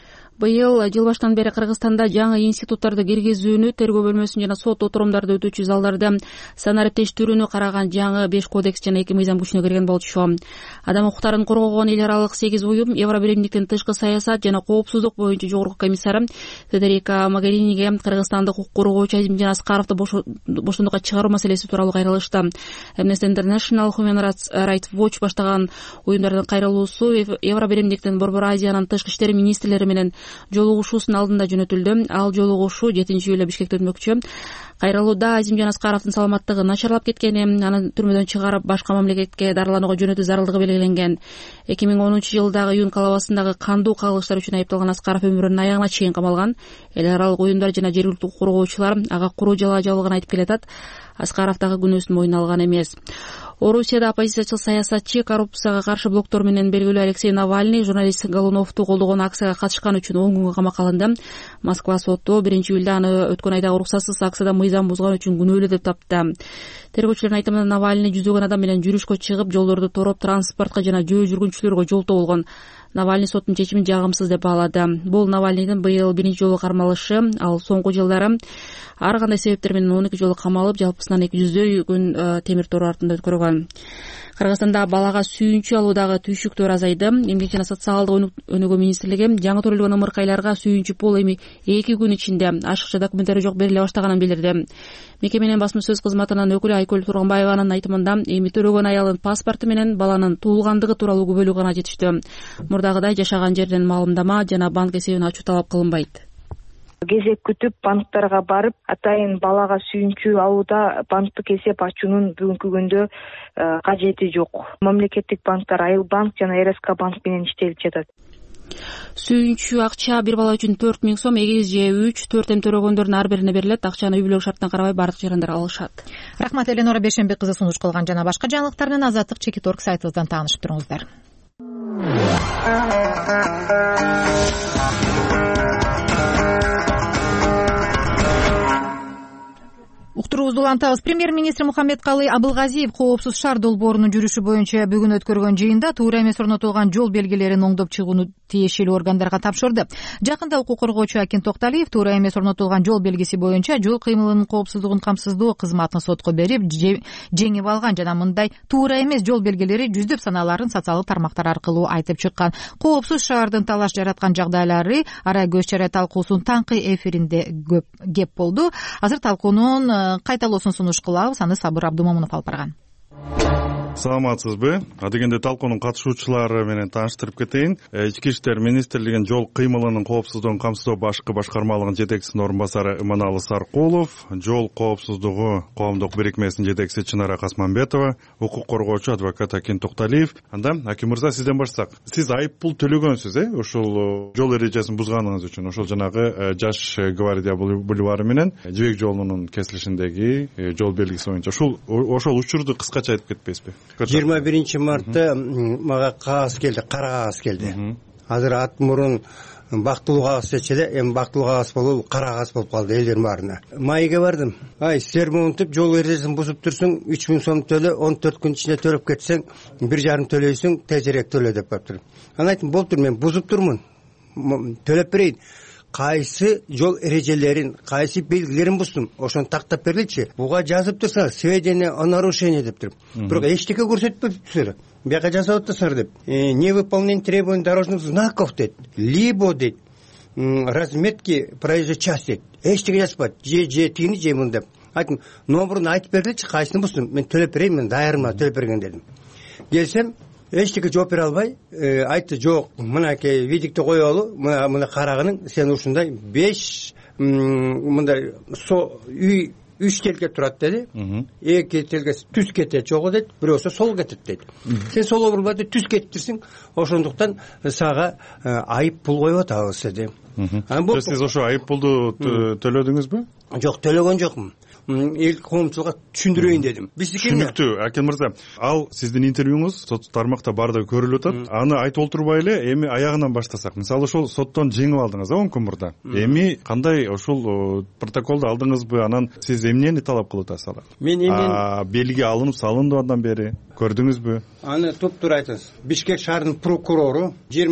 Быйыл жыл баштан бери Кыргызстанда жаңы институттарды киргизүүнү, тергөө бөлмөсүн жана сот отурумдарды өтүүчү залдарды санариптештирүүнү караган жаңы 5 кодекс жана 2 мыйзам күчүнө кирген болчу. Адам укуктарын коргогон эл аралык 8 уюм Евробиримдиктин тышкы саясат жана коопсуздук боюнча жогорку комиссары Федерика Могериниге кыргызстандык укук коргоочу Азимжан Аскаровду боштондукка чыгаруу маселеси тууралуу кайрылышты. Amnesty International, Human Rights Watch баштаган уюмдардын кайрылуусу Евробиримдиктин Борбор Азиянын тышкы иштер министрлери менен жолугушуусунун алдында жөнөтүлдү. Ал жолугушуу 7-июлда Бишкекте өтмөкчү. Кайрылууда Азимжан Аскаровдун саламаттыгы начарлап кеткени, анын түрмөдөн чыгарып башка мамлекетке дарыланууга жөнөтүү зарылдыгы белгиленген. 2010-жылдагы июнь калабасындагы кандуу кагылыштар үчүн айыпталган Аскаров өмүрүнүн аягына чейин камалган. Эл аралык уюмдар жана жергиликтүү коргоочулар ага куру жала жабылганын айтып келатат. Аскаров дагы күнөөсүн мойнуна алган эмес. Орусияда оппозициячыл саясатчы, коррупцияга каршы блоктор менен белгилүү Алексей Навальный журналист Голуновду колдогон акцияга катышкан үчүн 10 күнгө камакка алынды. Москва соту 1-июлда аны өткөн айдагы уруксатсыз акцияда мыйзам бузган үчүн күнөөлүү деп тапты. Тергөөчүлөрдүн айтымында Навальный жүздөгөн адам менен жүрүшкө чыгып, жолдорду тороп, транспортко жана жөө жүргүнчүлөргө жолтоо болгон. Навальный соттун чечимин жагымсыз деп баалады. Бул Навальныйдын быйыл биринчи жолу кармалышы. Ал соңку жылдары ар кандай себептер менен 12 жолу камалып, жалпысынан 200 күн темир тор артында өткөргөн. Кыргызстанда балага сүйүнчү алуудагы түйшүктөр азайды. Эмгек жана социалдык өнүгүү министрлиги жаңы төрөлгөн ымыркайларга сүйүнчү пул эми 2 күн ичинде ашыкча документтери жок бериле баштаганын билдирди. Мекеменин басма сөз кызматынын өкүлү Айкөл Турганбаеванын айтымында эми төрөгөн аялдын паспорту менен баланын туулгандыгы тууралуу күбөлүк гана жетиштүү. Мурдагыдай жашаган жерден маалымдама жана банк эсебин ачуу талап кылынбайт. Кезек күтүп банктарга барып, атайын балага сүйүнчү алууда банктык эсеп ачуунун бүгүнкү күндө кажети жок. Мамлекеттик банктар Айыл банк жана РСК банк менен иштелип жатат. Сүйүнчү акча бир бала үчүн 4000 сом, 2 же 3, 4 төрөгөндөрдүн ар бирине берилет. Акчаны үй бүлөлүк шарттан карабай бардык жарандар алышат. Рахмат, Эленора Бешенбек кызы сунуш кылган жана башка жаңылыктар менен Азаттык Чекиторг сайтыбыздан таанышып туруңуздар. Уктуруубузду улантабыз. Премьер-министр Мухаммедкалый Абылгазиев Коопсуз шаар долбоорунун жүрүшү боюнча бүгүн өткөргөн жыйында туура эмес орнотулган жол белгилерин оңдоп чыгууну тиешелүү органдарга тапшырды. Жакында укук коргоочу Акин Токталиев туура эмес орнотулган жол белгиси боюнча жол кыймылынын коопсуздугун камсыздоо кызматын сотко берип жеңип алган жана мындай туура эмес жол белгилери жүздөп саналарын социалдык тармактар аркылуу айтып чыккан. Коопсуз шаардын талаш жараткан жагдайлары ара көз чарай талкуусунун таңкы эфиринде көп кеп болду. Азыр талкуунун кайталоосун сунуш кылабыз. Аны Сабыр Абдумомунов алып барган. Саламатсызбы? Адегенде талкуунун катышуучулары менен тааныштырып кетейин. Ички иштер министрлигинин жол кыймылынын коопсуздугун камсыздоо башкы башкармалыгынын жетекчисинин орун басары Иманалы Саркулов, жол коопсуздугу коомдук бирикмесинин жетекчиси Чынара Касманбетова, укук коргоочу адвокат Акин Токталиев. Анда Аким мырза, сизден баштасак. Сиз айып пул төлөгөнсүз, ошол жол эрежесин бузганыңыз үчүн, ошол жанагы Жаш Гвардия бульвары менен Жибек жолунун кесилишиндеги жол белгиси боюнча. Ошол учурду кыскача айтып кетпейсизби? 21 мартта мага кагаз келди, кара кагаз келди. Азыр ат мурун бактылуу кагаз дечиде, эми бактылуу кагаз болуп, кара кагаз болуп калды элдердин баарына. Майга бардым. Силер монтип жол эрежесин бузуп турсуң, 3000 сом төлө, 14 күн ичинде төлөп кетсең, 1,5 төлөйсүң, тезирээк төлө деп барыптыр. Аны айттым, болуптур, мен бузуп турмун. Төлөп берейин. Кайсы жол эрежелерин, кайсы белгилерин буздум, ошону тактап бергилчи. Буга жазып турса, сведения о нарушении деп туруп. Бирок эчтеке көрсөтпөйсүздөр. Бияка жазып атасыздар деп. Невыполнение требований дорожных знаков дейт. Либо дейт. Разметки проезжей части. Эчтеке жазбайт. Же тигини, же муну деп. Айттым, номерун айтып бергилчи, кайсыны буздум. Мен төлөп берейин, мен даярмын, төлөп берген дедим. Келсем, эчтеке жооп бере албай, айтты, жок, мынакей видикти коелу, мына карагының, сен ушундай 5 мындай үй 3 телке турат деди. 2 телке түз кетет жогу дейт, бирөөсү сол кетет дейт. Сен сол бурбайды түз кетиптирсиң, ошондуктан сага айып пул коюп атабыз деди. Сиз ошо айып пулду төлөдүңүзбү? Жок, төлөгөн жокмун. Эл коомчулукка түшүндүрөйүн дедим. Түшүнүктүү. Акин мырза, ал сиздин интервьюңуз сот тармакта бардыгы көрүлүп атат. Аны айтып олтурбай эле эми аягынан баштасак. Мисалы ошол соттон жеңип алдыңыз, 10 күн мурда. Эми кандай ошол протоколду алдыңызбы? Анан сиз эмнени талап кылып атасыз? Мен белги алынып салынды андан бери көрдүңүзбү? Аны туп-туура айтасыз. Бишкек шаарынын прокурору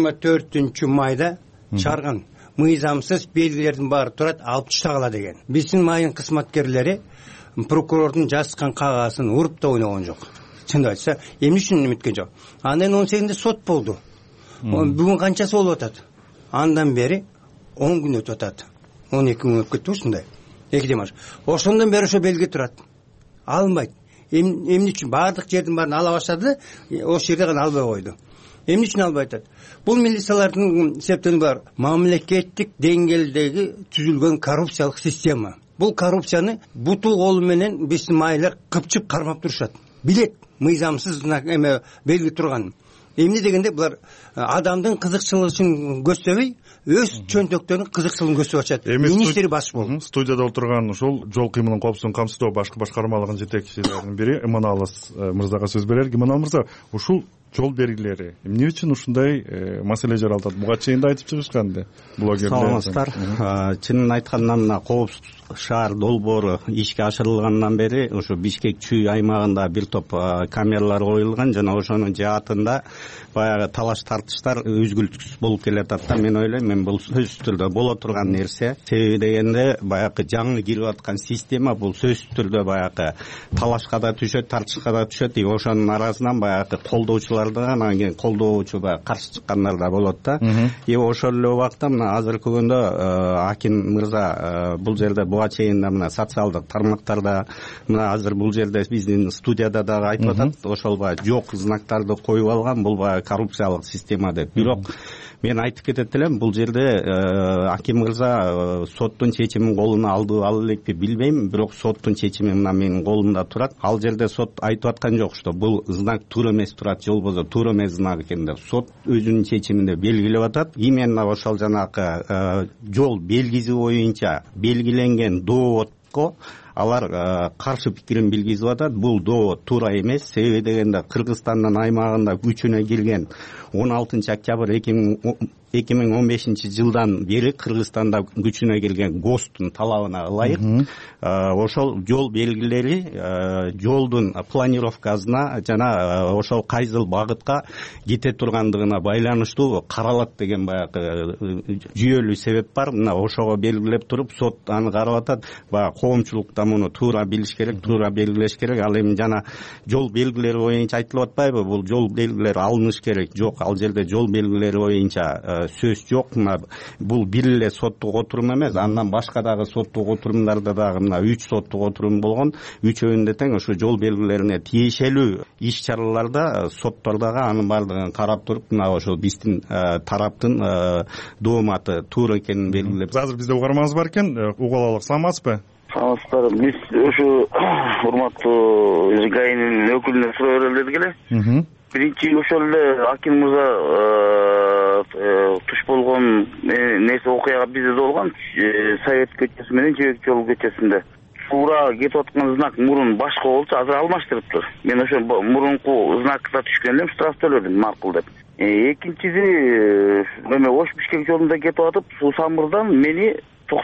24 майда чыгарган. Мыйзамсыз белгилердин баары турат, алып таштагыла деген. Биздин майын кызматкерлери прокурордун жазган кагазын уруп да ойногон жок. Чындап айтса, эмне үчүн эметкен жок. Андан 18-нде сот болду. Бүгүн канчасы болуп атат? Андан бери 10 күн өтүп атат. 12 күн өтүп кетти ушундай. 2 демаш. Ошондон бери ошо белги турат. Алынбайт. Эмне үчүн баардык жердин баарын ала баштады, ошол жерде гана албай койду. Эмне үчүн албай атат? Бул милициялардын себептери бар. Мамлекеттик деңгээлдеги түзүлгөн коррупциялык система. Бул коррупцияны бутул колу менен биздин майылар кыпчып кармап турушат. Билет, мыйзамсыз эме белги турган. Эмне дегенде булар адамдын кызыкчылыгын көздөбөй, өз чөнтөктөрүнүн кызыкчылыгын көздөп ачат. Министри баш болуп. Студияда отурган ошол жол кыймылынын коопсуздугун камсыздоо башкы башкармалыгынын жетекчилеринин бири Иманалы мырзага сөз берелик. Иманалы мырза, ушул жол белгилери эмне үчүн ушундай маселе жаралат? Буга чейин да айтып чыгышкан блогерлер. Саламатсыздар. Чынын айтканда мына коопсуз шаар долбоору ишке ашырылгандан бери ошо Бишкек чүй аймагында бир топ камералар коюлган жана ошонун жаатында баягы талаш тартыштар үзгүлтүксүз болуп келатат да. Мен ойлойм, бул сөзсүз түрдө боло турган нерсе. Себеби дегенде баягы жаңы кирип аткан система бул сөзсүз түрдө баягы талашка да түшөт, тартышка да түшөт. Ошонун арасынан баягы колдоочулар да, анан кийин колдоочу каршы чыккандар да болот да. Ошол эле убакта мына азыркы күндө Аким мырза бул жерде буга чейин да мына социалдык тармактарда мына азыр бул жерде биздин студияда дагы айтып атат. Ошол баягы жок знактарды коюп алган, бул баягы коррупциялык система деп. Бирок мен айтып кетет элем, бул жерде Аким мырза соттун чечимин колуна алдыбы ала элекпи билбейм, бирок соттун чечими мына менин колумда турат. Ал жерде сот айтып аткан жок, что бул знак туура эмес турат, же болбосо туура эмес знак экен деп. Сот өзүнүн чечиминде белгилеп атат. Именно ошол жанагы жол белгиси боюнча белгиленген доводко алар каршы пикирин билгизип атат. Бул довод туура эмес. Себеби дегенде Кыргызстандын аймагында күчүнө кирген 16 октябрь 2015 жылдан бери Кыргызстанда күчүнө кирген ГОСТтун талабына ылайык ошол жол белгилери жолдун планировкасына жана ошол кайсыл багытка кете тургандыгына байланыштуу каралат деген баягы жүйөлүү себеп бар. Мына ошого белгилеп туруп сот аны карап атат. Баягы коомчулукта муну туура билиш керек, туура белгилеш керек. Ал эми жана жол белгилери боюнча айтылып атпайбы? Бул жол белгилери алыныш керек. Жок, ал жерде жол белгилери боюнча сөз жок. Мына бул бир эле соттук отурум эмес, андан башка дагы соттук отурумдарда дагы мына 3 соттук отурум болгон. Үчөөндө тең ошо жол белгилерине тиешелүү иш-чараларда соттор дагы анын баардыгын карап туруп, мына ошо биздин тараптын дооматы туура экенин белгилеп. Азыр бизде угарманыбыз бар экен, угуп алалык. Саламатсызбы? Саламатсыздар. Биз ошо урматтуу ЖГАИнин өкүлүнө суроо берели дегеле. Биринчи ошол эле Аким мырза туш болгон нерсе окуяга бизде да болгон. Совет көчөсү менен Жебек жолу көчөсүндө туура кетип аткан знак мурун башка болчу, азыр алмаштырыптыр. Мен ошо мурунку знакта түшкөн элем, штраф төлөдүм макул деп. Экинчиси эме Ош Бишкек жолунда кетип атып, Суу Самырдан мени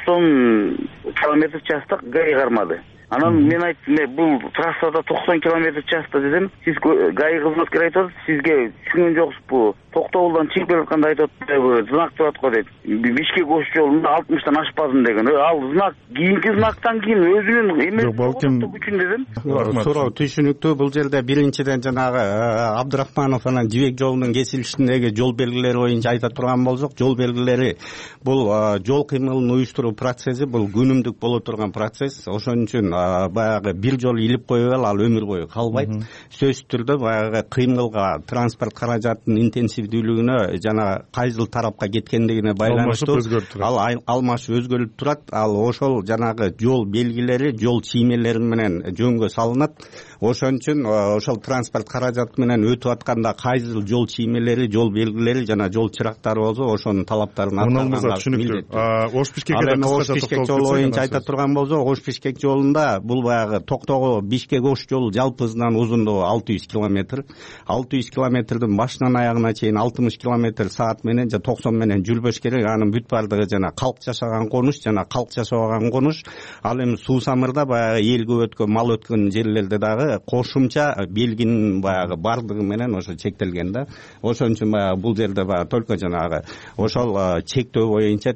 90 км часта ГАИ кармады. Анан мен айттым, бул трассада 90 км часта дедим. Сиз ГАИ кызматкери айтып атат, сизге түшүнгөн жоксузбу? Токтогулдан чыгып келе атканда айтып атат, знак турат го дейт. Бишкек Ош жолунда 60тан ашпадым деген. Ал знак кийинки знактан кийин өзүнүн эме үчүн дедим. Суроо түшүнүктүү. Бул жерде биринчиден жанагы Абдырахманов анан Жибек жолунун кесилишиндеги жол белгилери боюнча айта турган болсок, жол белгилери бул жол кыймылын уюштуруу процесси, бул күнүмдүк боло турган процесс. Ошон үчүн баягы бир жолу илип коюп ал өмүр бою калбайт. Сөзсүз түрдө баягы кыймылга, транспорт каражатынын интенсивдүүлүгүнө жана кайсыл тарапка кеткендигине байланыштуу ал алмашып өзгөрүп турат. Ал ошол жанагы жол белгилери жол чиймелери менен жөнгө салынат. Ошон үчүн ошол транспорт каражаты менен өтүп атканда кайсыл жол чиймелери, жол белгилери жана жол чырактары болсо ошонун талаптарын аткарганга түшүнүктүү. Ош Бишкек жолу боюнча айта турган болсок, Ош Бишкек жолунда бул баягы Токтогул Бишкек Ош жолу жалпысынан узундугу 600 км. 600 кмдин башынан аягына чейин 60 км саат менен же 90 менен жүрбөш керек. Анын бүт бардыгы жана калк жашаган конуш жана калк жашабаган конуш. Ал эми Суу Самырда баягы эл көп өткөн, мал өткөн жерлерде дагы кошумча белгинин баягы бардыгы менен ошо чектелген да. Ошон үчүн баягы бул жерде баягы только жанагы ошол чектөө боюнча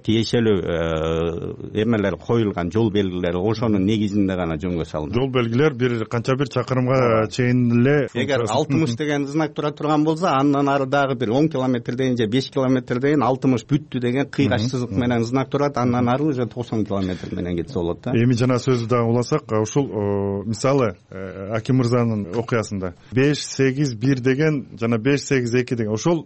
тиешелүү эмелер коюлган, жол белгилери ошонун негизинде гана жөнгө салынат. Жол белгилер бир канча бир чакырымга чейин эле эгер 60 деген знак тура турган болсо, андан ары дагы бир 10 км дейин же 5 км дейин 60 бүттү деген кыйгач сызык менен знак турат. Андан ары уже 90 км менен кетсе болот да. Эми жана сөздү дагы уласак, ушул мисалы Аким мырзанын окуясында 581 деген жана 582 деген ошол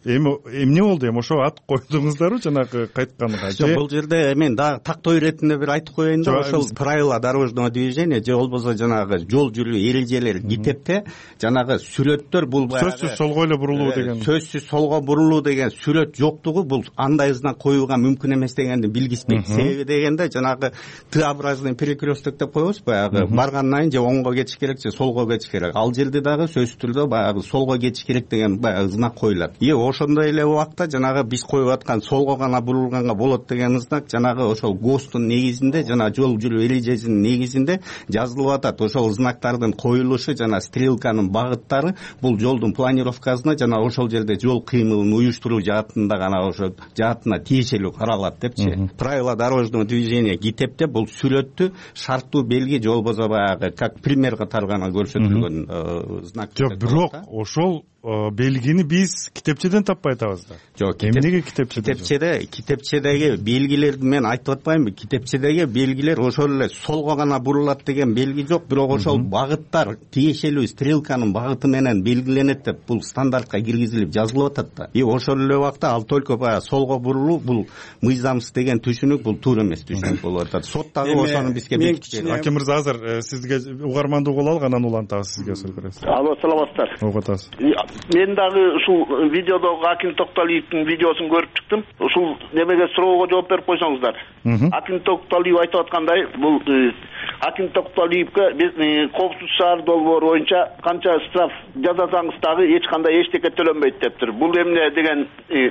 эми эмне болду, эми ошо ат койдуңуздарбы жанагы кайтканга? Жок, бул жерде мен дагы тактоо иретинде бир айтып коеюн да, ошол правила дорожного движения же болбосо жанагы жол жүрүү эрежелери китепте жанагы сүрөттөр, бул баягы сөзсүз солго эле бурулуу деген, сөзсүз солго бурулуу деген сүрөт жоктугу бул андай знак коюуга мүмкүн эмес дегенди билгизбейт. Себеби дегенде жанагы Т-образный перекресток деп коебуз, баягы баргандан кийин же оңго кетиш керек же солго кетиш керек. Ал жерде дагы сөзсүз түрдө баягы солго кетиш керек деген баягы знак коюлат. Ошондой эле убакта жанагы биз коюп аткан солго гана бурулганга болот деген знак жанагы ошол ГОСТун негизинде, жана жол жүрүү эрежесинин негизинде жазылып атат. Ошол знактардын коюлушу жана стрелканын багыттары бул жолдун планировкасына жана ошол жерде жол кыймылын уюштуруу жаатында гана ошо жаатына тиешелүү каралат депчи. Правила дорожного движения китепте бул сүрөттү шарттуу белги же болбосо баягы как пример катары гана көрсөтүлгөн знак. Жок, бирок ошол белгини биз китепчеден таппай атабыз да. Жок, эмнеге китепчедеги белгилерди мен айтып атпаймынбы? Китепчедеги белгилер ошол эле солго гана бурулат деген белги жок, бирок ошол багыттар тиешелүү стрелканын багыты менен белгиленет деп бул стандартка киргизилип жазылып атат да. Ошол эле убакта ал только баягы солго бурулуу, бул мыйзамсыз деген түшүнүк, бул туура эмес түшүнүк болуп атат. Сот дагы ошону бизге бекиткен. Аким мырза, азыр сизге угармандуу бололук, анан улантабыз, сизге сөз беребиз. Алло, саламатсыздар. Ого, атабыз. Мен дагы ушул видеодогу Аким Токталиевдин видеосун көрүп чыктым. Ушул немеге суроого жооп берип койсоңуздар. Аким Токталиев айтып аткандай, бул Аким Токталиевге биз коопсуз шаар долбоору боюнча канча штраф жазасаңыз дагы эч кандай эчтеке төлөнбөйт дептир. Бул эмне деген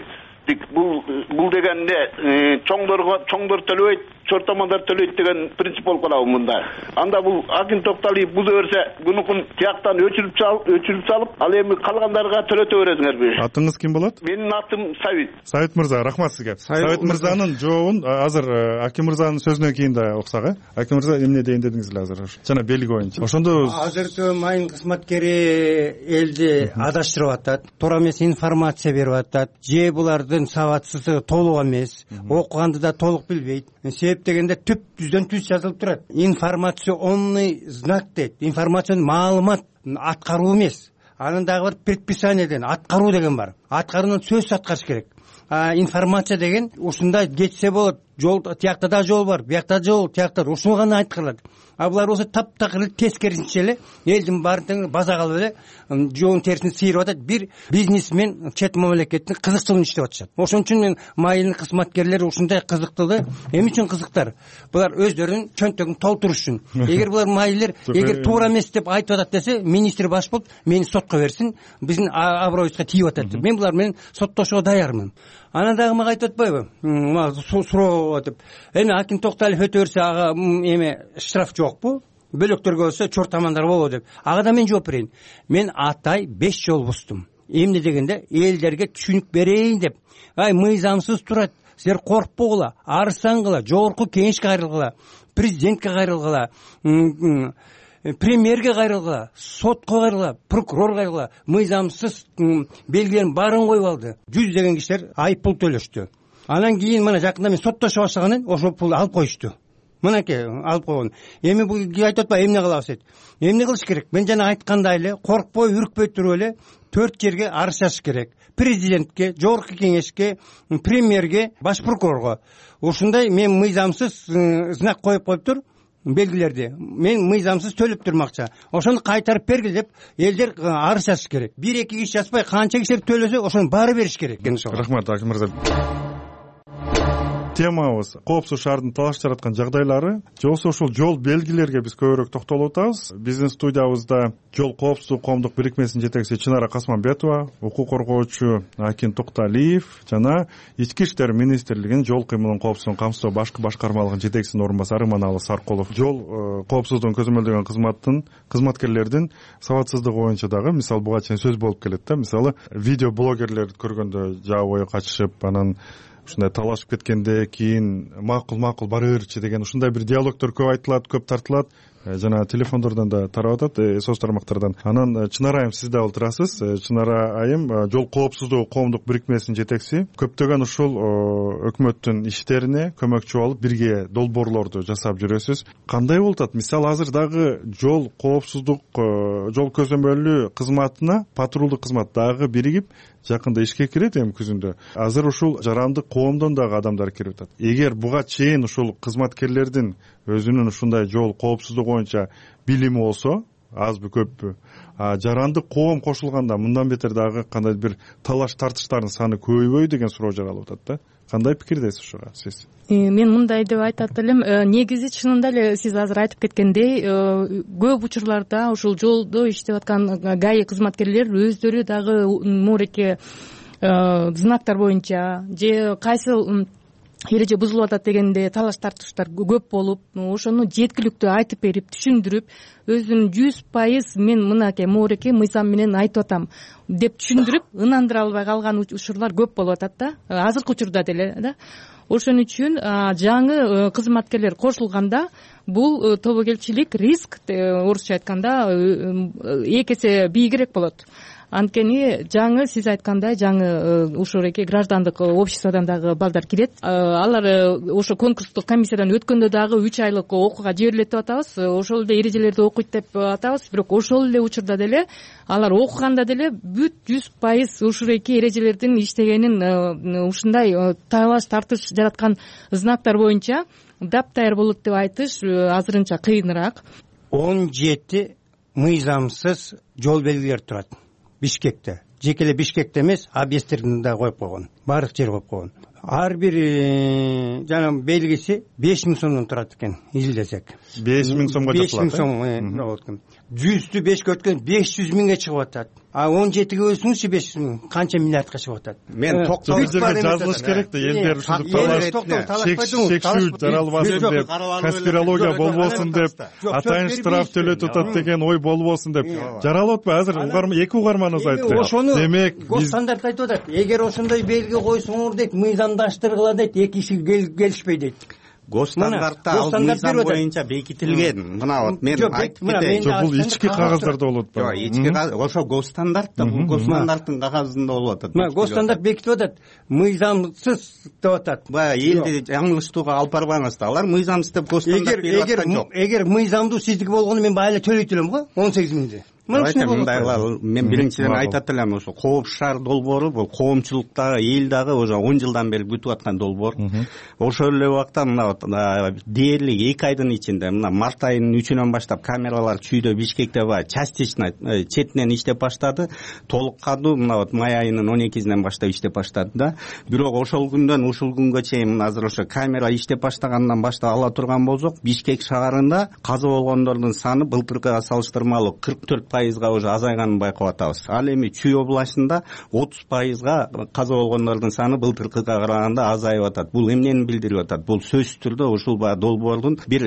бул деген эмне чоңдор төлөбөйт, чортомондар төлөйт деген принцип болуп калабы мында. Анда бул Аким Токталиев буза берсе, бунукун тияктан өчүрүп салып, ал эми калгандарга төлөтө бересиңерби? Атыңыз ким болот? Менин атым Сабит. Сабит мырза, рахмат сизге. Сабит мырзанын жообун азыр Аким мырзанын сөзүнөн кийин да уксак, э? Аким мырза эмне дейин дедиңиз эле азыр? Жана белги боюнча. Ошондо азыркы майын кызматкери элди адаштырып атат, туура эмес информация берип атат. Же булардын сабатсыздыгы толук эмес, окуганды да толук билбейт. Себеп дегенде түп жүздөн түз жазылып турат. Информационный знак дейт. Информацион маалымат, аткаруу эмес. Анын дагы бір предписаниеден аткаруу деген бар. Аткарууну сөзсүз аткарыш керек. Информация деген ушундай кетсе болот. Жол тиякта да жол бар, биякта да жол, тиякта ушуну гана айткылат. Булар болсо таптакыр тескерисинче эле элдин баарын база кылып эле жоонун терисин сыйрып атат. Бир бизнесмен чет мамлекеттин кызыкчылыгын иштеп атышат. Ошон үчүн мен майылдын кызматкерлери ушундай кызыктылы. Эмне үчүн кызыктар? Булар өздөрүнүн чөнтөгүн толтуруш үчүн. Эгер булар майылдар эгер туура эмес деп айтып атат десе, министр баш болуп мени сотко берсин, биздин аброюбузга тийип атат. Мен булар менен соттошууга даярмын. Анан дагы мага айтып атпайбы? Суроо деп. Эми Аким Токталиев өтө берсе ага эме штраф жокпу? Бөлөктөргө болсо чортамандар болобу деп. Ага да мен жооп берейин. Мен атай 5 жол буздум. Эмне дегенде элдерге түшүнүк берейин деп. Мыйзамсыз турат. Силер коркпогула, арызсаңгыла, жогорку кеңешке кайрылгыла, президентке кайрылгыла, премьерге кайрылгыла, сотко кайрылгыла, прокурор кайрылгыла, мыйзамсыз белгилерин баарын коюп алды. 100 кишилер айып пул төлөштү. Анан кийин мына жакында мен соттошо баштаганын ошол пулду алып коюшту. Мынакей алып койгон. Эми бул айтып атпайбы эмне кылабыз дейт. Эмне кылыш керек? Мен жана айткандай эле коркпой, үркпөй туруп эле 4 жерге арыз жазыш керек. Президентке, жогорку кеңешке, премьерге, баш прокурорго. Ушундай мен мыйзамсыз знак коюп коюптур. Белгилерди. Мен мыйзамсыз төлөп турмун акча. Ошону кайтарып бергил деп элдер арыз жазыш керек. 1-2 киши жазбай, канча киши төлөсө, ошону баары бериш керек. Рахмат, Аким мырза. Темабыз коопсуз шаардын талаш жараткан жагдайлары. Жолсо ушул жол белгилерге биз көбүрөөк токтолуп атабыз. Биздин студиябызда жол коопсуздук коомдук бирикмесинин жетекчиси Чынара Касманбетова, укук коргоочу Аким Токталиев жана Ички иштер министрлигинин жол кыймылын коопсуздугун камсыздоо башкы башкармалыгынын жетекчисинин орун басары Иманалы Саркулов. Жол коопсуздугун көзөмөлдөгөн кызматкерлердин сабатсыздыгы боюнча дагы мисалы буга чейин сөз болуп келет да. Мисалы видео блогерлерди көргөндө жаа бою качышып, анан ушундай талашып кеткенде кийин макул бара берчи деген ушундай бир диалогдор көп айтылат, көп тартылат. Жана телефондордон да тарап атат, соц тармактардан. Анан Чынара айым, сиз да олтурасыз. Чынара айым жол коопсуздугу коомдук бирикмесинин жетекчиси. Көптөгөн ушул өкмөттүн иштерине көмөкчү болуп, бирге долбоорлорду жасап жүрөсүз. Кандай болуп атат? Мисалы азыр дагы жол коопсуздук жол көзөмөлү кызматына патрулдук кызмат дагы биригип, жакында ишке кирет эми күзүндө. Азыр ушул жарандык коомдон дагы адамдар кирип атат. Эгер буга чейин ушул кызматкерлердин өзүнүн ушундай жол коопсуздугу боюнча билими болсо, азбы көппү, жарандык коом кошулганда мындан бетер дагы кандайдыр бир талаш тартыштардын саны көбөйбөйбү деген суроо жаралып атат да. Кандай пикирдесиз ушуга сиз? Мен мындай деп айтат элем, негизи чынында эле сиз азыр айтып кеткендей, көп учурларда ушул жолдо иштеп аткан ГАИ кызматкерлер өздөрү дагы мууреке знактар боюнча же кайсыл эреже бузулуп атат дегенде талаш тартыштар көп болуп, ошону жеткиликтүү айтып берип, түшүндүрүп, өзүн 100% мен мынакей мууреке мыйзам менен айтып атам деп түшүндүрүп, ынандыра албай калган учурлар көп болуп атат да, азыркы учурда деле да. Ошон үчүн жаңы кызматкерлер кошулганда бул тобокелчилик риск, орусча айтканда, 2 эсе бийигирээк болот. Анткени жаңы сиз айткандай жаңы ушуреке граждандык обществодон дагы балдар кирет. Алар ошо конкурстук комиссиядан өткөндө дагы 3 айлык окууга жиберилет деп атабыз. Ошол эле эрежелерди окуйт деп атабыз. Бирок ошол эле учурда деле алар окуганда деле бүт 100% ушуреке эрежелердин иштегенин, ушундай талаш тартыш жараткан знактар боюнча дапдайыр болот деп айтыш азырынча кыйыныраак. 17 мыйзамсыз жол белгилер турат Бишкекте. Жеке эле Бишкекте эмес, объекттерин да коюп койгон. Баардык жер коюп койгон. Ар бир жана белгиси 5000 сомдон турат экен, изилдесек. 5000 сомго жасалат. 5000 сом болот экен. 100тү 5 өткөн 500 миңге чыгып атат. 17ге бөлсөңүзчү 500 миң канча миллиардка чыгып атат. Мен токтолуп жазылыш керек да, элдер ушунтип шекшүү жаралбасын деп, конспирология болбосун деп, атайын штраф төлөтүп атат деген ой болбосун деп жаралып атпайбы? Азыр эки угарманыбыз айтты. Демек, госстандарт айтып атат. Эгер ошондой белги койсоңор дейт, мыйзамдаштыргыла дейт, эки киши келишпей дейт. Госстандартта ал мыйзам боюнча бекитилген. Мына вот мен айтып кетейин. Жок, бул ички кагаздарда болот. Жок, ички ошо госстандартта, бул госстандартын кагазында болуп атат. Мына госстандарт бекитип атат, мыйзамсыз деп атат. Баягы элди жаңылыштууга алып барбаңыз. Алар мыйзамсыз деп госстандарт берип аткан жок. Эгер мыйзамдуу сиздики болгону мен баягы төлөйт элем го, 18 миңди. Мен биринчиден айтат элем, ошо Коопсуз шаар долбоору бул коомчулуктагы эл дагы уже 10 жылдан бери күтүп аткан долбоор. Ошол эле убакта мына дээрлик 2 айдын ичинде мына март айынын 3-үнөн баштап камералар чүйдө Бишкекте баа частично четинен иштеп баштады. Толук кандуу мына май айынын 12-синен баштап иштеп баштады да. Бирок ошол күндөн ушул күнгө чейин азыр ошо камера иштеп баштагандан баштап ала турган болсок, Бишкек шаарында каза болгондордун саны былтыркыга салыштырмалуу 44%-га уже азайганын байкап атабыз. Ал эми Чүй областында 30%-га каза болгондордун саны былтыркыга караганда азайып атат. Бул эмнени билдирип атат? Бул сөзсүз түрдө ушул долбоордун бир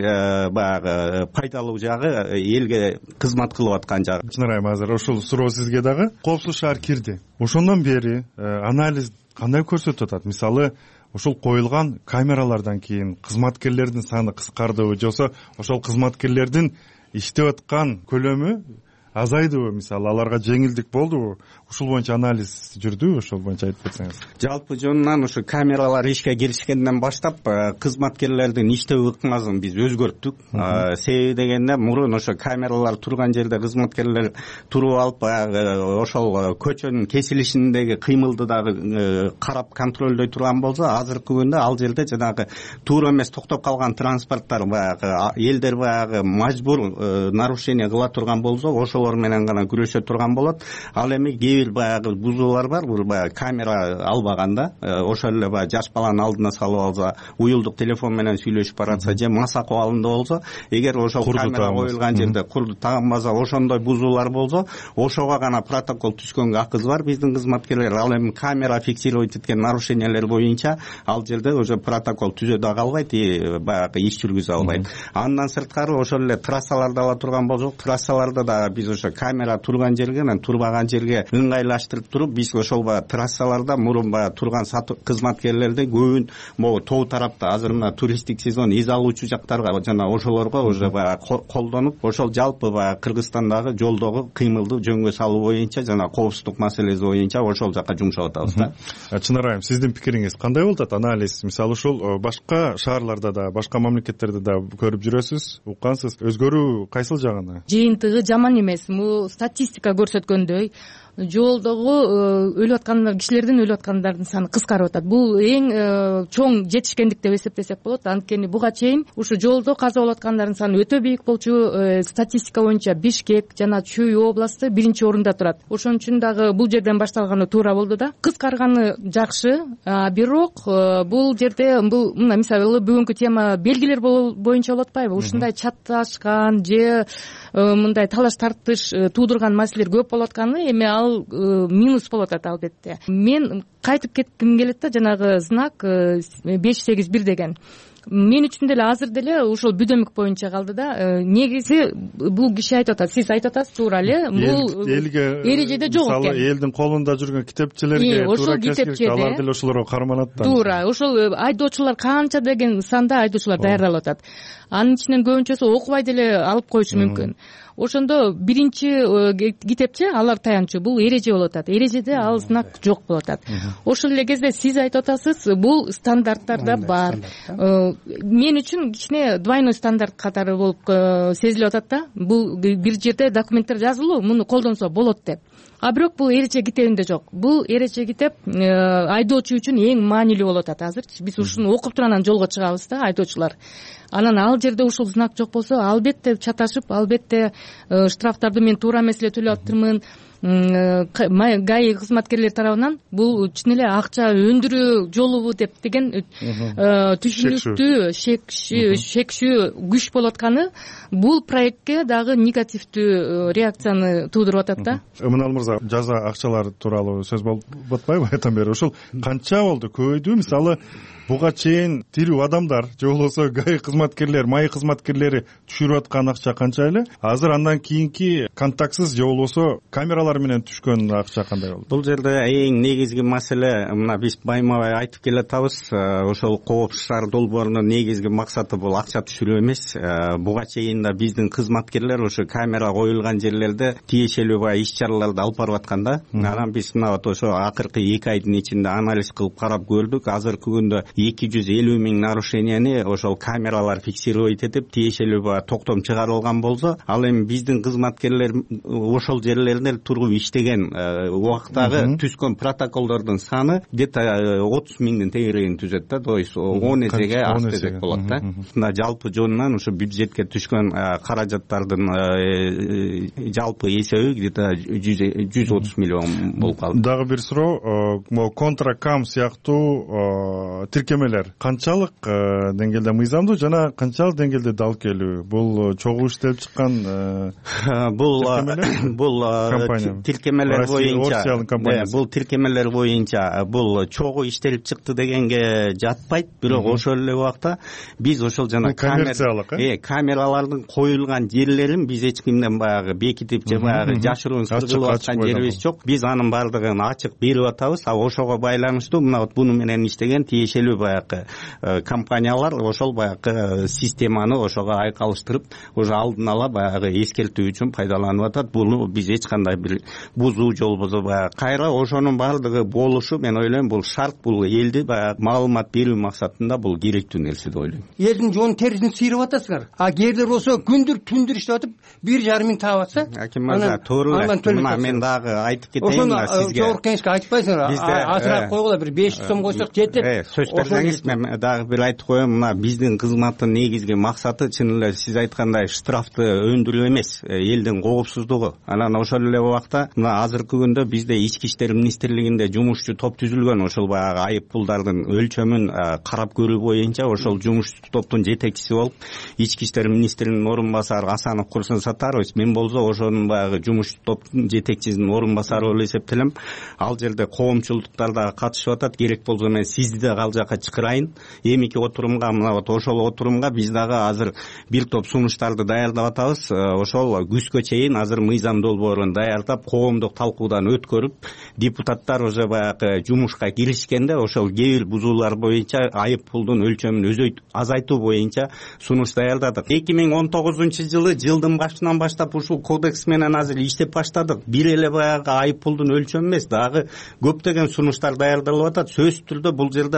баягы пайдалуу жагы, элге кызмат кылып аткан жагы. Чынарайым, азыр ушул суроо сизге дагы. Коопсуз шаар кирди. Ошондон бери анализ кандай көрсөтүп атат? Мисалы, ушул коюлган камералардан кийин кызматкерлердин саны кыскардыбы, жоксо ошол кызматкерлердин иштеп аткан көлөмү азайдыбы, мисалы аларга жеңилдик болдубу? Ушул боюнча анализ жүрдүбү? Ошол боюнча айтып кетсеңиз. Жалпы жонунан ушу камералар ишке киришкенден баштап кызматкерлердин иштөө ыкмасын биз өзгөрттүк. Себеби дегенде мурун ошо камералар турган жерде кызматкерлер туруп алып ошол көчөнүн кесилишиндеги кыймылды дагы карап контролдой турган болсо, азыркы күндө ал жерде жанагы туура эмес токтоп калган транспорттар баягы элдер баягы мажбур нарушение кыла турган болсо, ошолор менен гана күрөшө турган болот. Ал эми кээ бир баягы бузуулар бар, бул баягы камера албаганда, ошол эле баягы жаш баланын алдына салып алса, уюлдук телефон менен сүйлөшүп баратса же мас акыбалында болсо, эгер ошол камера коюлган жерде курду тагынбаса, ошондой бузуулар болсо, ошого гана протокол түзгөнгө акыбыз бар биздин кызматкерлер. Ал эми камера фиксировать эткен нарушениялер боюнча ал жерде уже протокол түзө да калбайт, баягы иш жүргүзө албайт. Андан сырткары ошол эле трассаларды ала турган болсок, трассаларда да биз ошо камера турган жерге менен турбаган жерге ыңгайлаштырып туруп, биз ошол баягы трассаларда мурун баягы турган кызматкерлерди көбүн могу тоо тарапта азыр мына туристтик сезон из алуучу жактарга жана ошолорго уже баягы колдонуп, ошол жалпы баягы Кыргызстандагы жолдогу кыймылды жөнгө салуу боюнча жана коопсуздук маселеси боюнча ошол жака жумшап атабыз да. Чынарайым, сиздин пикириңиз кандай болуп атат? Анализ, мисалы ушул башка шаарларда да, башка мамлекеттерде да көрүп жүрөсүз, уккансыз. Өзгөрүү кайсыл жагына? Жыйынтыгы жаман эмес. Бул статистика көрсөткөндөй, жолдогу өлүп аткан кишилердин өлүп аткандардын саны кыскарып атат. Бул эң чоң жетишкендик деп эсептесек болот. Анткени буга чейин ушу жолдо каза болуп аткандардын саны өтө бийик болчу. Статистика боюнча Бишкек жана Чүй областы биринчи орунда турат. Ошон үчүн дагы бул жерден башталганы туура болду да. Кыскарганы жакшы, бирок бул жерде мына мисалы бүгүнкү тема белгилер боюнча болуп атпайбы? Ушундай чаташкан же мындай талаш тартыш туудурган маселелер көп болуп атканы эми ал минус болуп атат албетте. Мен кайтып кетким келет да, жанагы знак 581 деген. Мен үчүн деле азыр деле ушул бүдөмүк боюнча калды да. Негизи бул киши айтып атат, сиз айтып атасыз туура эле, бул эрежеде жок экен. Мисалы элдин колунда жүргөн китепчелерге туура келсе алар деле ошолорго карманат да. Туура, ошол айдоочулар канча деген санда айдоочулар даярдалып атат. Анын ичинен көбүнчөсү окубай деле алып коюшу мүмкүн. Ошондо биринчи китепче алар таянчу, бул эреже болуп атат. Эрежеде ал знак жок болуп атат. Ошол эле кезде сиз айтып атасыз, бул стандарттарда бар. Мен үчүн кичине двойной стандарт катары болуп сезилип атат да. Бул бир жерде документтер жазылуу, муну колдонсо болот деп. А бирок бул эреже китебинде жок. Бул эреже китеп айдоочу үчүн эң маанилүү болуп атат азырчы. Биз ушуну окуп туруп анан жолго чыгабыз да, айдоочулар. Анан ал жерде ушул знак жок болсо, албетте чаташып, албетте штрафтарды мен туура эмес эле төлөп атырмын. ГАИ кызматкерлери тарабынан бул чын эле акча өндүрүү жолубу деген түшүнүктүү шекшүү күч болуп атканы бул проектке дагы негативдүү реакцияны туудуруп атат да. Мынал мырза, жаза акчалар тууралуу сөз болуп атпайбы айтан бери? Ушул канча болду, көбөйдүбү? Мисалы буга чейин тирүү адамдар же болбосо ГАИ кызматкерлери, МАИ кызматкерлери түшүрүп аткан акча канча эле? Азыр андан кийинки контактсыз же болбосо камералар менен түшкөн акча кандай болду? Бул жерде эң негизги маселе, мына биз байма-бай айтып келатабыз, ошол коопсуз шаар долбоорунун негизги максаты бул акча түшүрүү эмес. Буга чейин да биздин кызматкерлер ошо камера коюлган жерлерде тиешелүү баягы иш-чараларды алып барып аткан да. Анан биз мына ошо акыркы 2 айдын ичинде анализ кылып карап көрдүк. Азыркы күндө 250 миң нарушенияны ошол камералар фиксировать этип тиешелүү баягы токтом чыгарылган болсо, ал эми биздин кызматкерлер ошол жерлерде туруп иштеген убактагы түзгөн протоколдордун саны где-то 30 миңдин тегерегин түзөт да. То есть 10 эсеге аз десек болот да. Мына жалпы жонунан ушу бюджетке түшкөн каражаттардын жалпы эсеби где-то 130 миллион болуп калды. Дагы бир суроо, могу контракам сыяктуу тиркемелер канчалык деңгээлде мыйзамдуу жана канчалык деңгээлде далкелүү? Бул чогуу иштелип чыккан бул тиркемелер боюнча бул чогуу иштелип чыкты дегенге жатпайт. Бирок ошол эле убакта биз ошол жана камералардын коюлган жерлерин биз эч кимден баягы бекитип же баягы жашыруун сыргылып аткан жерибиз жок. Биз анын баардыгын ачык берип атабыз. А ошого байланыштуу мына вот буну менен иштеген тиешелүү баягы компаниялар ошол баягы системаны ошого айкалыштырып, уже алдын ала баягы эскертүү үчүн пайдаланып атат. Буну биз эч кандай бир бузуу же болбосо баягы кайра ошонун баардыгы болушу, мен ойлойм, бул шарт, бул элди баягы маалымат берүү максатында бул керектүү нерсе деп ойлойм. Элдин жоонун терисин сыйрып атасыңар. А кээрлер болсо күндүр түндүр иштеп атып 1,5 миң таап атса, мына туура эле. Мен дагы айтып кетейин сизге. Ошону жогорку кеңешке айтпайсыңар. Азыраак койгула, бир 500 сом койсок жетет. Сөз берсеңиз, мен дагы бир айтып коеюн. Мына биздин кызматтын негизги максаты чын эле сиз айткандай штрафты өндүрүү эмес, элдин коопсуздугу. Анан ошол эле убакта мына азыркы күндө бизде Ички иштер министрлигинде жумушчу топ түзүлгөн. Ошол баягы айып пулдардын өлчөмүн карап көрүү боюнча ошол жумушчу топтун жетекчиси болуп Ички иштер министринин орун басары Асанов Курсын Сатарович. Мен болсо ошонун баягы жумушчу топтун жетекчисинин орун басары болуп эсептелем. Ал жерде коомчулуктар да катышып атат. Керек болсо мен сизди да ал жака чакырайын. Эмики отурумга, мына вот ошол отурумга биз дагы азыр бир топ сунуштарды даярдап атабыз. Ошол күзгө чейин азыр мыйзам долбоорун даярдап, коомдук талкуудан өткөрүп, депутаттар уже баягы жумушка киришкенде ошол кээ бир бузуулар боюнча айып пулдун өлчөмүн азайтуу боюнча сунуш даярдадык. 2019 жылдын башынан баштап ушул кодекс менен азыр иштеп баштадык. Бир эле баягы айып пулдун өлчөмү эмес, дагы көптөгөн сунуштар даярдалып атат. Сөзсүз түрдө бул жерде азыр баягы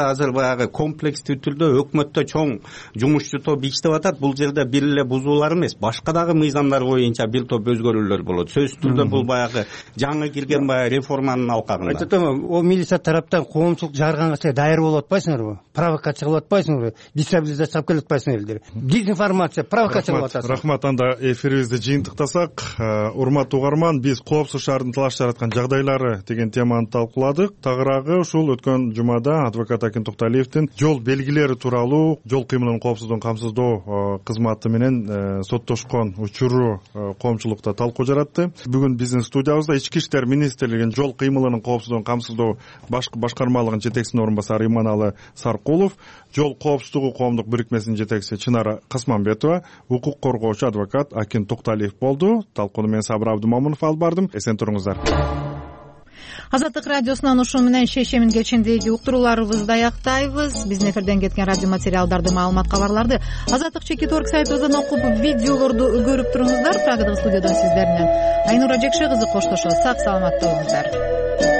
баягы комплекстүү түрдө өкмөттө чоң жумушчу топ иштеп атат. Бул жерде бир эле бузуулар эмес, башка дагы мыйзамдар боюнча бир топ өзгөрүүлөр болот. Сөзсүз түрдө бул баягы жаңы кирген баягы реформанын алкагында. Айтып атам, о милиция тараптан коомчулук жарганга дайыр болуп атпайсыңарбы? Провокация кылып атпайсыңарбы? Дестабилизация кылып атпайсыңар элдер. Дезинформация, провокация кылып атасыңар. Рахмат. Анда эфирибизди жыйынтыктасак, урматтуу угарман, биз коопсуз шаардын талаш жараткан жагдайлары деген теманы талкууладык. Тагыраагы ушул өткөн жумада адвокат Акин Токталиевдин жол белгилери тууралуу жол кыймылынын коопсуздугун камсыздоо кызматы менен соттошкон учуру коомчулукта талкуу жаратты. Бүгүн биздин студиябызда Ички иштер министрлигинин жол кыймылынын коопсуздугун камсыздоо башкармалыгынын жетекчисинин орун басары Иманалы Саркулов, жол коопсуздугу коомдук бирикмесинин жетекчиси Чынара Касманбетова, укук коргоочу адвокат Акин Токталиев болду. Талкууну мен Сабыр Абдымомунов алып бардым. Эсен туруңуздар. Азаттык радиосунан ушун менен шешемин кечиндеги уктурууларыбызды аяктайбыз. Биздин эфирден кеткен радио материалдарды, маалымат, кабарларды Azattik.org сайтыбыздан окуп, видеолорду көрүп туруңуздар. Прагадагы студиядан сиздер менен Айнура Жекше кызы коштошот. Сак саламатта болуңуздар.